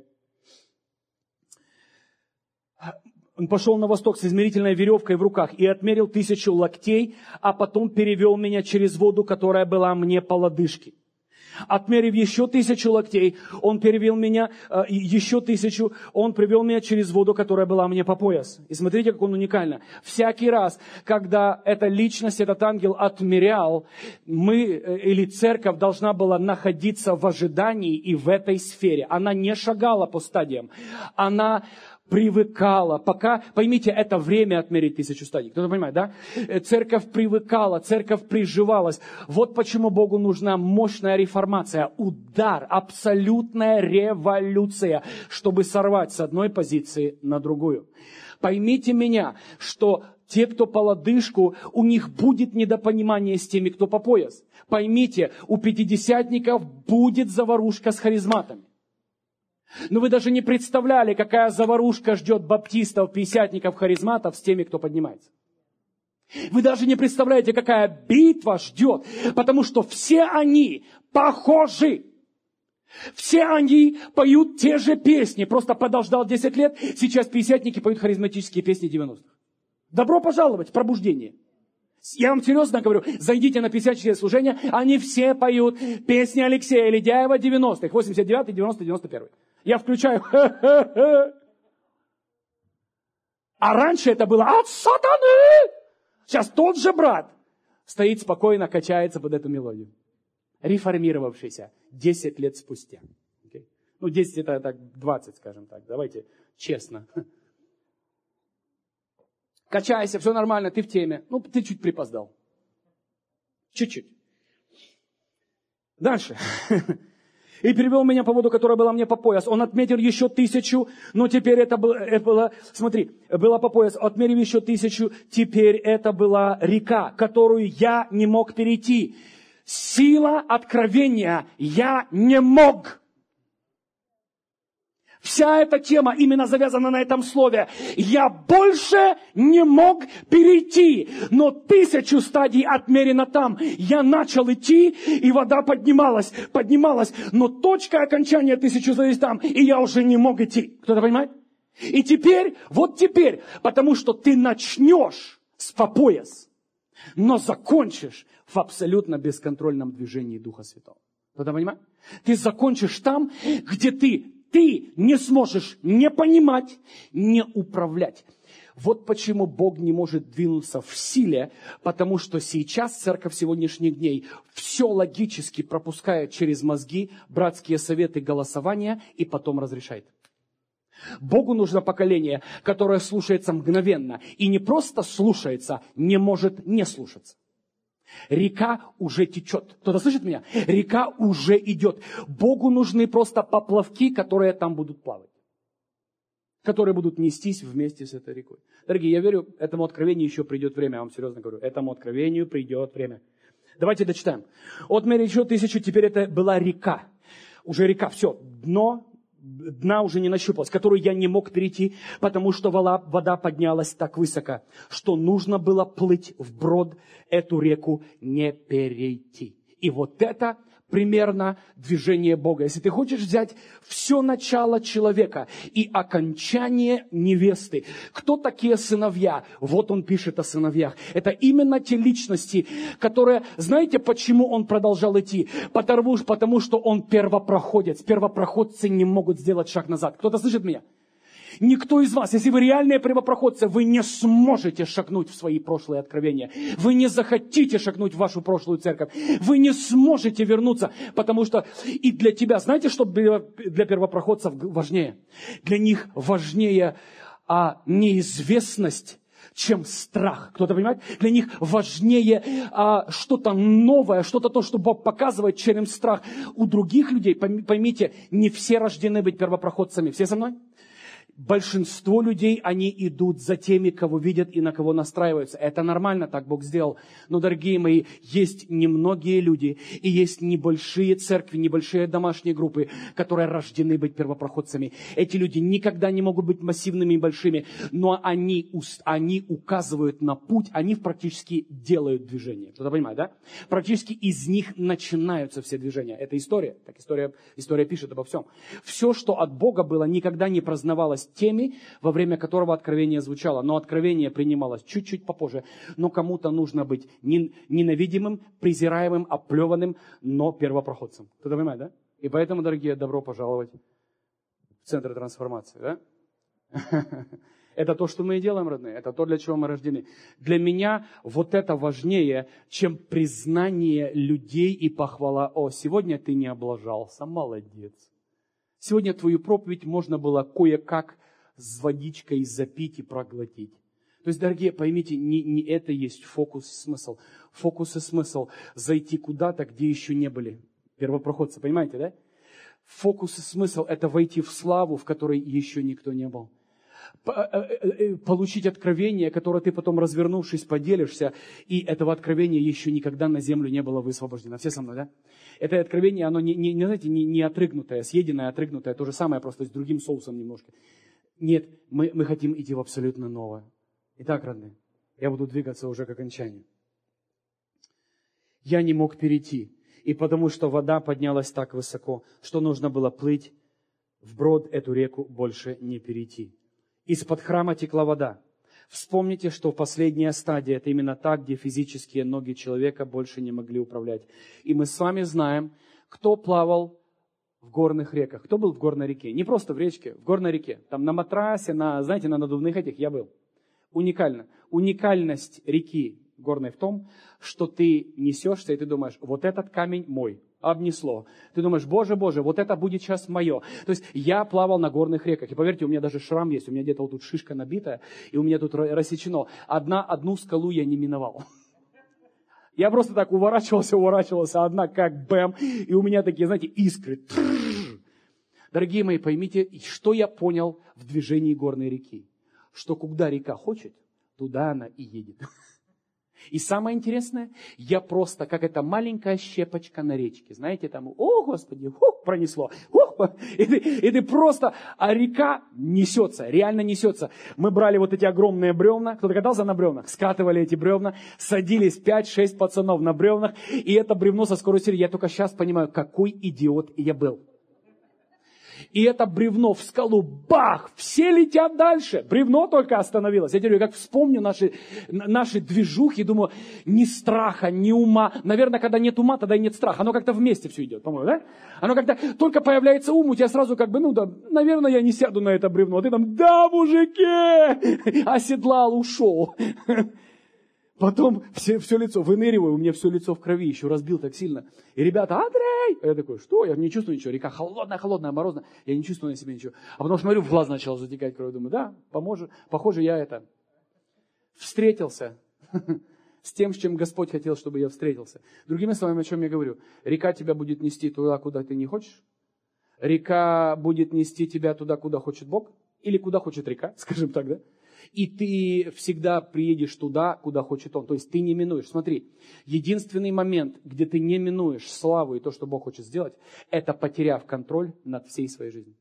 Он пошел на восток с измерительной веревкой в руках и отмерил 1000 локтей, а потом перевел меня через воду, которая была мне по лодыжке. Отмерив еще 1000 локтей, он перевел меня, еще 1000, он привел меня через воду, которая была мне по пояс. И смотрите, как он уникально. Всякий раз, когда эта личность, этот ангел отмерял, мы или церковь должна была находиться в ожидании и в этой сфере. Она не шагала по стадиям. Она привыкала, пока, поймите, это время отмерить 1000 стадий. Кто-то понимает, да? Церковь привыкала, церковь приживалась. Вот почему Богу нужна мощная реформация, удар, абсолютная революция, чтобы сорвать с одной позиции на другую. Поймите меня, что те, кто по лодыжку, у них будет недопонимание с теми, кто по пояс. Поймите, у пятидесятников будет заварушка с харизматами. Но вы даже не представляли, какая заварушка ждет баптистов, пятидесятников, харизматов с теми, кто поднимается. Вы даже не представляете, какая битва ждет, потому что все они похожи. Все они поют те же песни. Просто подождал 10 лет, сейчас пятидесятники поют харизматические песни 90-х. Добро пожаловать в пробуждение. Я вам серьезно говорю, зайдите на пятидесятническое служение, они все поют песни Алексея Ледяева 90-х, 89-й, 90-й, 91-й. Я включаю. А раньше это было от сатаны. Сейчас тот же брат стоит спокойно, качается под эту мелодию. Реформировавшийся 10 лет спустя. Okay? Ну, 10 это так 20, скажем так. Давайте честно. Качайся, все нормально, ты в теме. Ну, ты чуть припоздал. Чуть-чуть. Дальше. и перевел меня по воду, которая была мне по пояс. Он отметил еще 1000, но теперь это было, смотри, была по пояс. Отмерив еще 1000, теперь это была река, которую я не мог перейти. Сила откровения я не мог. Вся эта тема именно завязана на этом слове. Я больше не мог перейти, но 1000 стадий отмерено там. Я начал идти, и вода поднималась, но точка окончания 1000 стадий там, и я уже не мог идти. Кто-то понимает? И теперь, потому что ты начнешь по пояс, но закончишь в абсолютно бесконтрольном движении Духа Святого. Кто-то понимает? Ты закончишь там, где ты не сможешь не понимать, не управлять. Вот почему Бог не может двинуться в силе, потому что сейчас церковь сегодняшних дней все логически пропускает через мозги, братские советы, голосования и потом разрешает. Богу нужно поколение, которое слушается мгновенно. И не просто слушается, не может не слушаться. Река уже течет. Кто-то слышит меня? Река уже идет. Богу нужны просто поплавки, которые там будут плавать. Которые будут нестись вместе с этой рекой. Дорогие, я верю, этому откровению еще придет время. Я вам серьезно говорю. Этому откровению придет время. Давайте дочитаем. Отмерили еще 1000, теперь это была река. Уже река, все, дна уже не нащупалось, которую я не мог перейти, потому что вода поднялась так высоко, что нужно было плыть вброд эту реку, не перейти. И вот это примерно движение Бога. Если ты хочешь взять все начало человека и окончание невесты, кто такие сыновья? Вот он пишет о сыновьях. Это именно те личности, которые, знаете, почему он продолжал идти? Потому что он первопроходец. Первопроходцы не могут сделать шаг назад. Кто-то слышит меня? Никто из вас, если вы реальные первопроходцы, вы не сможете шагнуть в свои прошлые откровения. Вы не захотите шагнуть в вашу прошлую церковь. Вы не сможете вернуться, потому что и для тебя, знаете, что для первопроходцев важнее? Для них важнее неизвестность, чем страх. Кто-то понимает? Для них важнее что-то новое, что-то то, что Бог показывает, чем страх. У других людей, поймите, не все рождены быть первопроходцами. Все со мной? Большинство людей, они идут за теми, кого видят и на кого настраиваются. Это нормально, так Бог сделал. Но, дорогие мои, есть немногие люди, и есть небольшие церкви, небольшие домашние группы, которые рождены быть первопроходцами. Эти люди никогда не могут быть массивными и большими, но они указывают на путь, они практически делают движение. Кто-то понимает, да? Практически из них начинаются все движения. Это история. Так история пишет обо всем. Все, что от Бога было, никогда не праздновалось теми, во время которого откровение звучало. Но откровение принималось чуть-чуть попозже. Но кому-то нужно быть ненавидимым, презираемым, оплеванным, но первопроходцем. Кто-то понимает, да? И поэтому, дорогие, добро пожаловать в Центр трансформации, да? Это то, что мы и делаем, родные. Это то, для чего мы рождены. Для меня вот это важнее, чем признание людей и похвала. О, сегодня ты не облажался, молодец. Сегодня твою проповедь можно было кое-как с водичкой запить и проглотить. То есть, дорогие, поймите, не это есть фокус и смысл. Фокус и смысл зайти куда-то, где еще не были первопроходцы. Понимаете, да? Фокус и смысл это войти в славу, в которой еще никто не был. Получить откровение, которое ты потом, развернувшись, поделишься, и этого откровения еще никогда на землю не было высвобождено. Все со мной, да? Это откровение, оно знаете, не отрыгнутое, съеденное, отрыгнутое, то же самое, просто с другим соусом немножко. Нет, мы хотим идти в абсолютно новое. Итак, родные, я буду двигаться уже к окончанию. Я не мог перейти, и потому что вода поднялась так высоко, что нужно было плыть вброд эту реку, больше не перейти. Из-под храма текла вода. Вспомните, что последняя стадия – это именно та, где физические ноги человека больше не могли управлять. И мы с вами знаем, кто плавал в горных реках. Кто был в горной реке? Не просто в речке, в горной реке. Там на матрасе, на надувных этих я был. Уникально. Уникальность реки горной в том, что ты несешься, и ты думаешь, вот этот камень мой. Обнесло. Ты думаешь, Боже, вот это будет сейчас мое. То есть я плавал на горных реках. И поверьте, у меня даже шрам есть. У меня где-то вот тут шишка набитая, и у меня тут рассечено. Одну скалу я не миновал. Я просто так уворачивался, одна как бэм, и у меня такие, знаете, искры. Дорогие мои, поймите, что я понял в движении горной реки. Что куда река хочет, туда она и едет. И самое интересное, я просто, как эта маленькая щепочка на речке, знаете, там, о, Господи, пронесло, и ты просто, а река несется, реально несется. Мы брали вот эти огромные бревна, кто-то катался на бревнах, скатывали эти бревна, садились 5-6 пацанов на бревнах, и это бревно со скоростью, я только сейчас понимаю, какой идиот я был. И это бревно в скалу, бах, все летят дальше. Бревно только остановилось. Я говорю, как вспомню наши движухи, думаю, ни страха, ни ума. Наверное, когда нет ума, тогда и нет страха. Оно как-то вместе все идет, по-моему, да? Оно как-то, только появляется ум, у тебя сразу как бы, наверное, я не сяду на это бревно. А ты там, да, мужики, оседлал, ушел. Потом все лицо, выныриваю, у меня все лицо в крови, еще разбил так сильно. И ребята, Андрей! А я такой, что? Я не чувствую ничего. Река холодная, морозная. Я не чувствую на себе ничего. А потом смотрю, в глаз начал затекать кровь. Думаю, да, похоже, я встретился с тем, с чем Господь хотел, чтобы я встретился. Другими словами, о чем я говорю? Река тебя будет нести туда, куда ты не хочешь. Река будет нести тебя туда, куда хочет Бог. Или куда хочет река, скажем так, да? И ты всегда приедешь туда, куда хочет Он. То есть ты не минуешь. Смотри, единственный момент, где ты не минуешь славу и то, что Бог хочет сделать, это потеряв контроль над всей своей жизнью.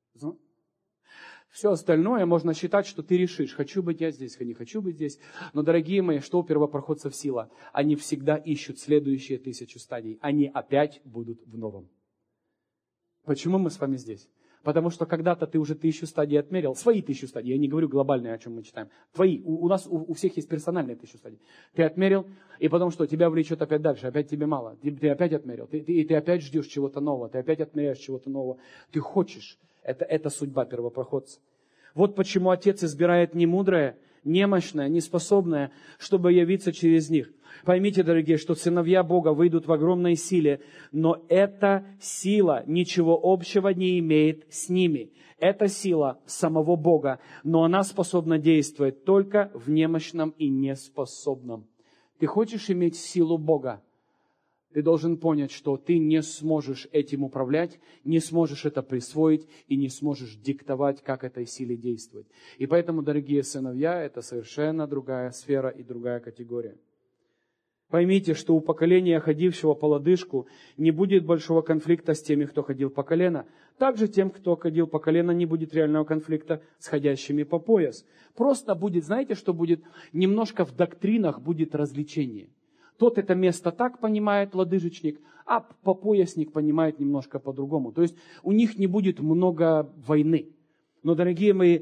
Все остальное можно считать, что ты решишь, хочу быть я здесь, не хочу быть здесь. Но, дорогие мои, что у первопроходцев сила? Они всегда ищут следующие 1000 стадий. Они опять будут в новом. Почему мы с вами здесь? Потому что когда-то ты уже 1000 стадий отмерил, свои 1000 стадий, я не говорю глобальные, о чем мы читаем, твои, у нас у всех есть персональные 1000 стадий. Ты отмерил, и потом что, тебя влечет опять дальше, опять тебе мало, ты опять отмерил, и ты опять ждешь чего-то нового, ты опять отмеряешь чего-то нового, ты хочешь, это судьба первопроходца. Вот почему Отец избирает не мудрое, немощное, неспособное, чтобы явиться через них. Поймите, дорогие, что сыновья Бога выйдут в огромной силе, но эта сила ничего общего не имеет с ними. Это сила самого Бога, но она способна действовать только в немощном и неспособном. Ты хочешь иметь силу Бога? Ты должен понять, что ты не сможешь этим управлять, не сможешь это присвоить и не сможешь диктовать, как этой силе действовать. И поэтому, дорогие сыновья, это совершенно другая сфера и другая категория. Поймите, что у поколения, ходившего по лодыжку, не будет большого конфликта с теми, кто ходил по колено. Также тем, кто ходил по колено, не будет реального конфликта с ходящими по пояс. Просто будет, знаете, что будет? Немножко в доктринах будет развлечение. Тот это место так понимает, лодыжечник, а попоясник понимает немножко по-другому. То есть у них не будет много войны. Но, дорогие мои,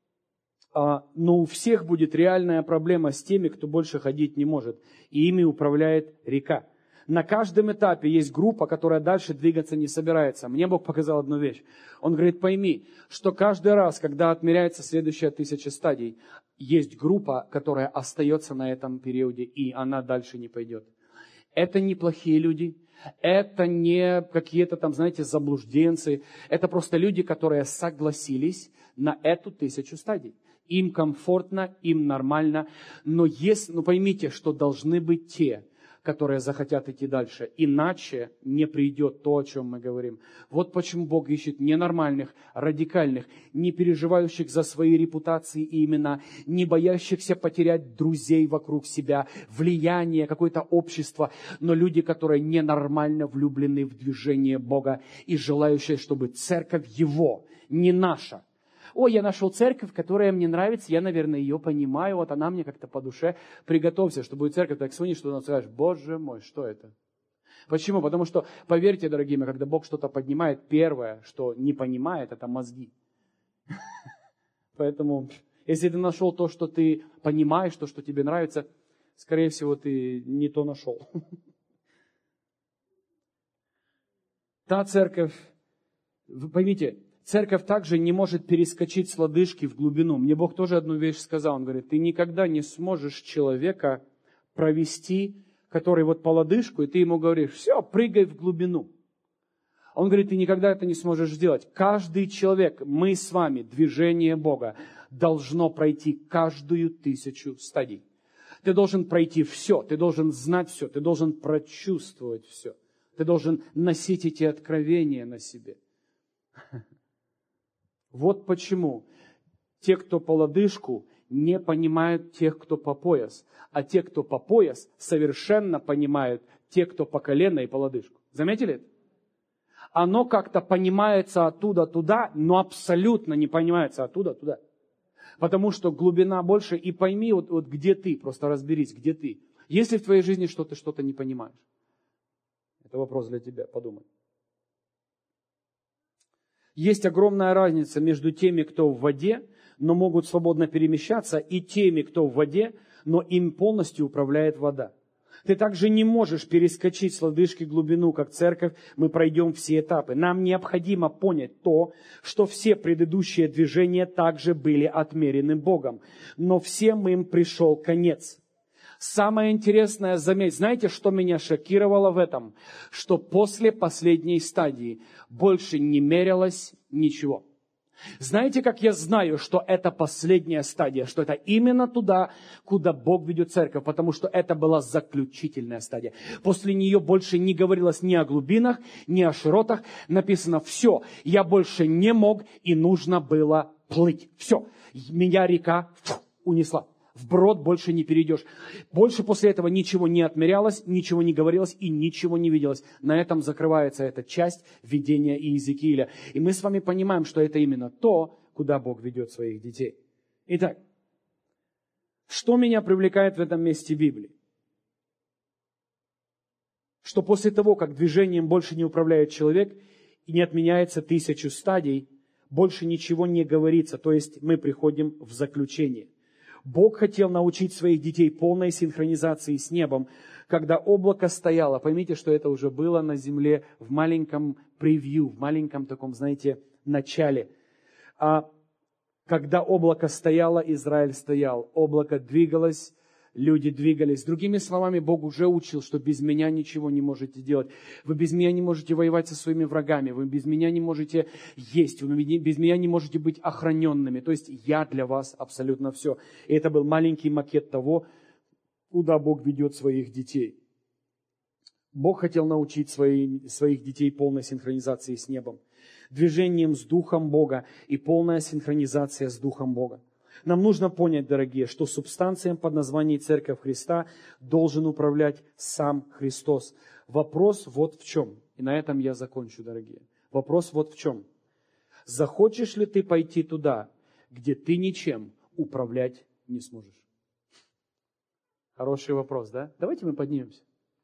но у всех будет реальная проблема с теми, кто больше ходить не может. И ими управляет река. На каждом этапе есть группа, которая дальше двигаться не собирается. Мне Бог показал одну вещь. Он говорит, пойми, что каждый раз, когда отмеряется следующая 1000 стадий, есть группа, которая остается на этом периоде, и она дальше не пойдет. Это не плохие люди, это не какие-то там, знаете, заблужденцы. Это просто люди, которые согласились на эту 1000 стадий. Им комфортно, им нормально. Но поймите, что должны быть те, которые захотят идти дальше. Иначе не придет то, о чем мы говорим. Вот почему Бог ищет ненормальных, радикальных, не переживающих за свои репутации и имена, не боящихся потерять друзей вокруг себя, влияние, какое-то общество, но люди, которые ненормально влюблены в движение Бога и желающие, чтобы церковь Его, не наша. Ой, я нашел церковь, которая мне нравится, я, наверное, ее понимаю, вот она мне как-то по душе. Приготовься, что будет церковь, так свинишь, что ты скажешь, Боже мой, что это? Почему? Потому что, поверьте, дорогие мои, когда Бог что-то поднимает, первое, что не понимает, это мозги. Поэтому, если ты нашел то, что ты понимаешь, то, что тебе нравится, скорее всего, ты не то нашел. Та церковь, вы поймите, церковь также не может перескочить с лодыжки в глубину. Мне Бог тоже одну вещь сказал. Он говорит, ты никогда не сможешь человека провести, который вот по лодыжку, и ты ему говоришь, все, прыгай в глубину. Он говорит, ты никогда это не сможешь сделать. Каждый человек, мы с вами, движение Бога, должно пройти каждую 1000 стадий. Ты должен пройти все, ты должен знать все, ты должен прочувствовать все. Ты должен носить эти откровения на себе. Вот почему те, кто по лодыжку, не понимают тех, кто по пояс. А те, кто по пояс, совершенно понимают тех, кто по колено и по лодыжку. Заметили это? Оно как-то понимается оттуда туда, но абсолютно не понимается оттуда туда. Потому что глубина больше. И пойми, вот где ты, просто разберись, где ты. Если в твоей жизни что-то не понимаешь. Это вопрос для тебя, подумай. Есть огромная разница между теми, кто в воде, но могут свободно перемещаться, и теми, кто в воде, но им полностью управляет вода. Ты также не можешь перескочить с лодыжки глубину, как церковь, мы пройдем все этапы. Нам необходимо понять то, что все предыдущие движения также были отмерены Богом, но всем им пришел конец. Самое интересное, заметь, знаете, что меня шокировало в этом? Что после последней стадии больше не мерялось ничего. Знаете, как я знаю, что это последняя стадия, что это именно туда, куда Бог ведет церковь, потому что это была заключительная стадия. После нее больше не говорилось ни о глубинах, ни о широтах. Написано: все, я больше не мог, и нужно было плыть. Все, меня река унесла. Вброд больше не перейдешь. Больше после этого ничего не отмерялось, ничего не говорилось и ничего не виделось. На этом закрывается эта часть видения Иезекииля. И мы с вами понимаем, что это именно то, куда Бог ведет своих детей. Итак, что меня привлекает в этом месте Библии? Что после того, как движением больше не управляет человек и не отменяется 1000 стадий, больше ничего не говорится. То есть мы приходим в заключение. Бог хотел научить своих детей полной синхронизации с небом, когда облако стояло. Поймите, что это уже было на земле в маленьком превью, в маленьком таком, знаете, начале. А когда облако стояло, Израиль стоял. Облако двигалось, люди двигались. Другими словами, Бог уже учил, что без меня ничего не можете делать. Вы без меня не можете воевать со своими врагами. Вы без меня не можете есть. Вы без меня не можете быть охраненными. То есть я для вас абсолютно все. И это был маленький макет того, куда Бог ведет своих детей. Бог хотел научить своих детей полной синхронизации с небом, движением с Духом Бога и полная синхронизация с Духом Бога. Нам нужно понять, дорогие, что субстанцией под названием Церковь Христа должен управлять сам Христос. Вопрос вот в чем. И на этом я закончу, дорогие. Вопрос вот в чем. Захочешь ли ты пойти туда, где ты ничем управлять не сможешь? Хороший вопрос, да? Давайте мы поднимемся.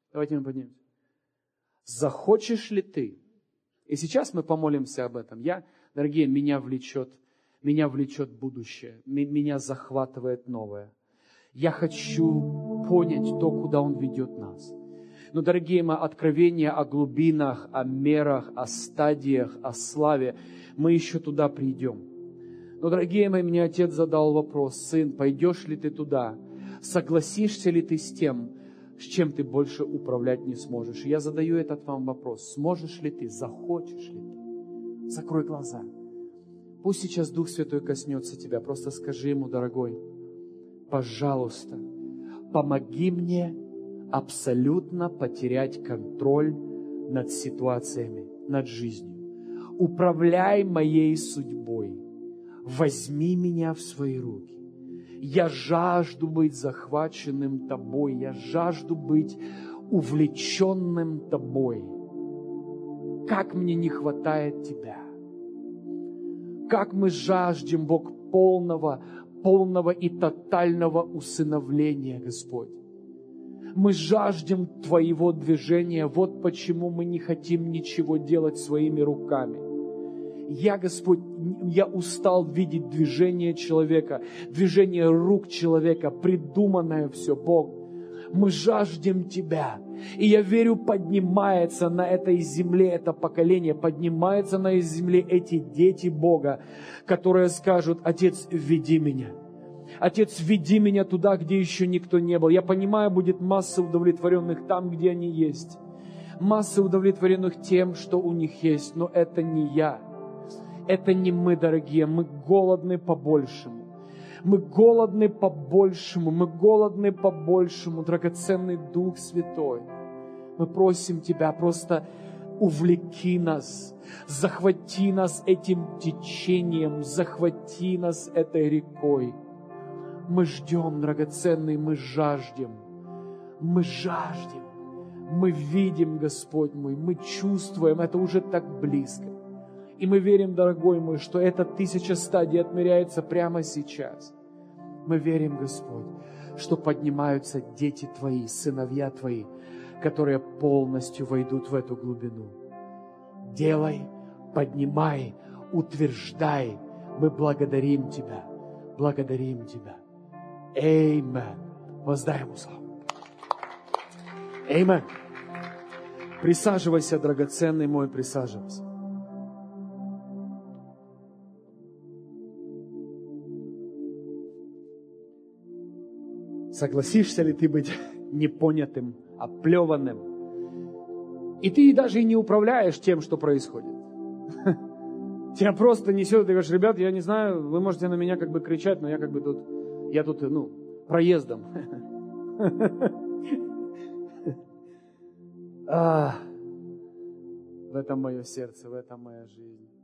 Захочешь ли ты? И сейчас мы помолимся об этом. Дорогие, меня влечет будущее, меня захватывает новое. Я хочу понять то, куда Он ведет нас. Но, дорогие мои, откровения о глубинах, о мерах, о стадиях, о славе, мы еще туда придем. Но, дорогие мои, мне отец задал вопрос: сын, пойдешь ли ты туда? Согласишься ли ты с тем, с чем ты больше управлять не сможешь? И я задаю этот вам вопрос: сможешь ли ты, захочешь ли ты? Закрой глаза. Пусть сейчас Дух Святой коснется тебя. Просто скажи Ему: дорогой, пожалуйста, помоги мне абсолютно потерять контроль над ситуациями, над жизнью. Управляй моей судьбой. Возьми меня в свои руки. Я жажду быть захваченным Тобой. Я жажду быть увлеченным Тобой. Как мне не хватает Тебя. Как мы жаждем, Бог, полного и тотального усыновления, Господь. Мы жаждем Твоего движения. Вот почему мы не хотим ничего делать своими руками. Господь, я устал видеть движение человека, движение рук человека, придуманное все, Бог. Мы жаждем Тебя. И я верю, поднимается на этой земле это поколение, поднимается на этой земле эти дети Бога, которые скажут: Отец, веди меня. Отец, веди меня туда, где еще никто не был. Я понимаю, будет масса удовлетворенных там, где они есть. Масса удовлетворенных тем, что у них есть. Но это не я. Это не мы, дорогие. Мы голодны по большему. Мы голодны по-большему, мы голодны по-большему, драгоценный Дух Святой. Мы просим Тебя, просто увлеки нас, захвати нас этим течением, захвати нас этой рекой. Мы ждем, драгоценный, мы жаждем, мы видим, Господь мой, мы чувствуем, это уже так близко. И мы верим, дорогой мой, что эта 1000 стадий отмеряется прямо сейчас. Мы верим, Господь, что поднимаются дети Твои, сыновья Твои, которые полностью войдут в эту глубину. Делай, поднимай, утверждай. Мы благодарим Тебя, благодарим Тебя. Аминь. Воздай Ему славу. Аминь. Присаживайся, драгоценный мой, присаживайся. Согласишься ли ты быть непонятым, оплеванным? И ты даже и не управляешь тем, что происходит. Тебя просто несет, ты говоришь: ребят, я не знаю, вы можете на меня как бы кричать, но я как бы тут, проездом. В этом мое сердце, в этом моя жизнь.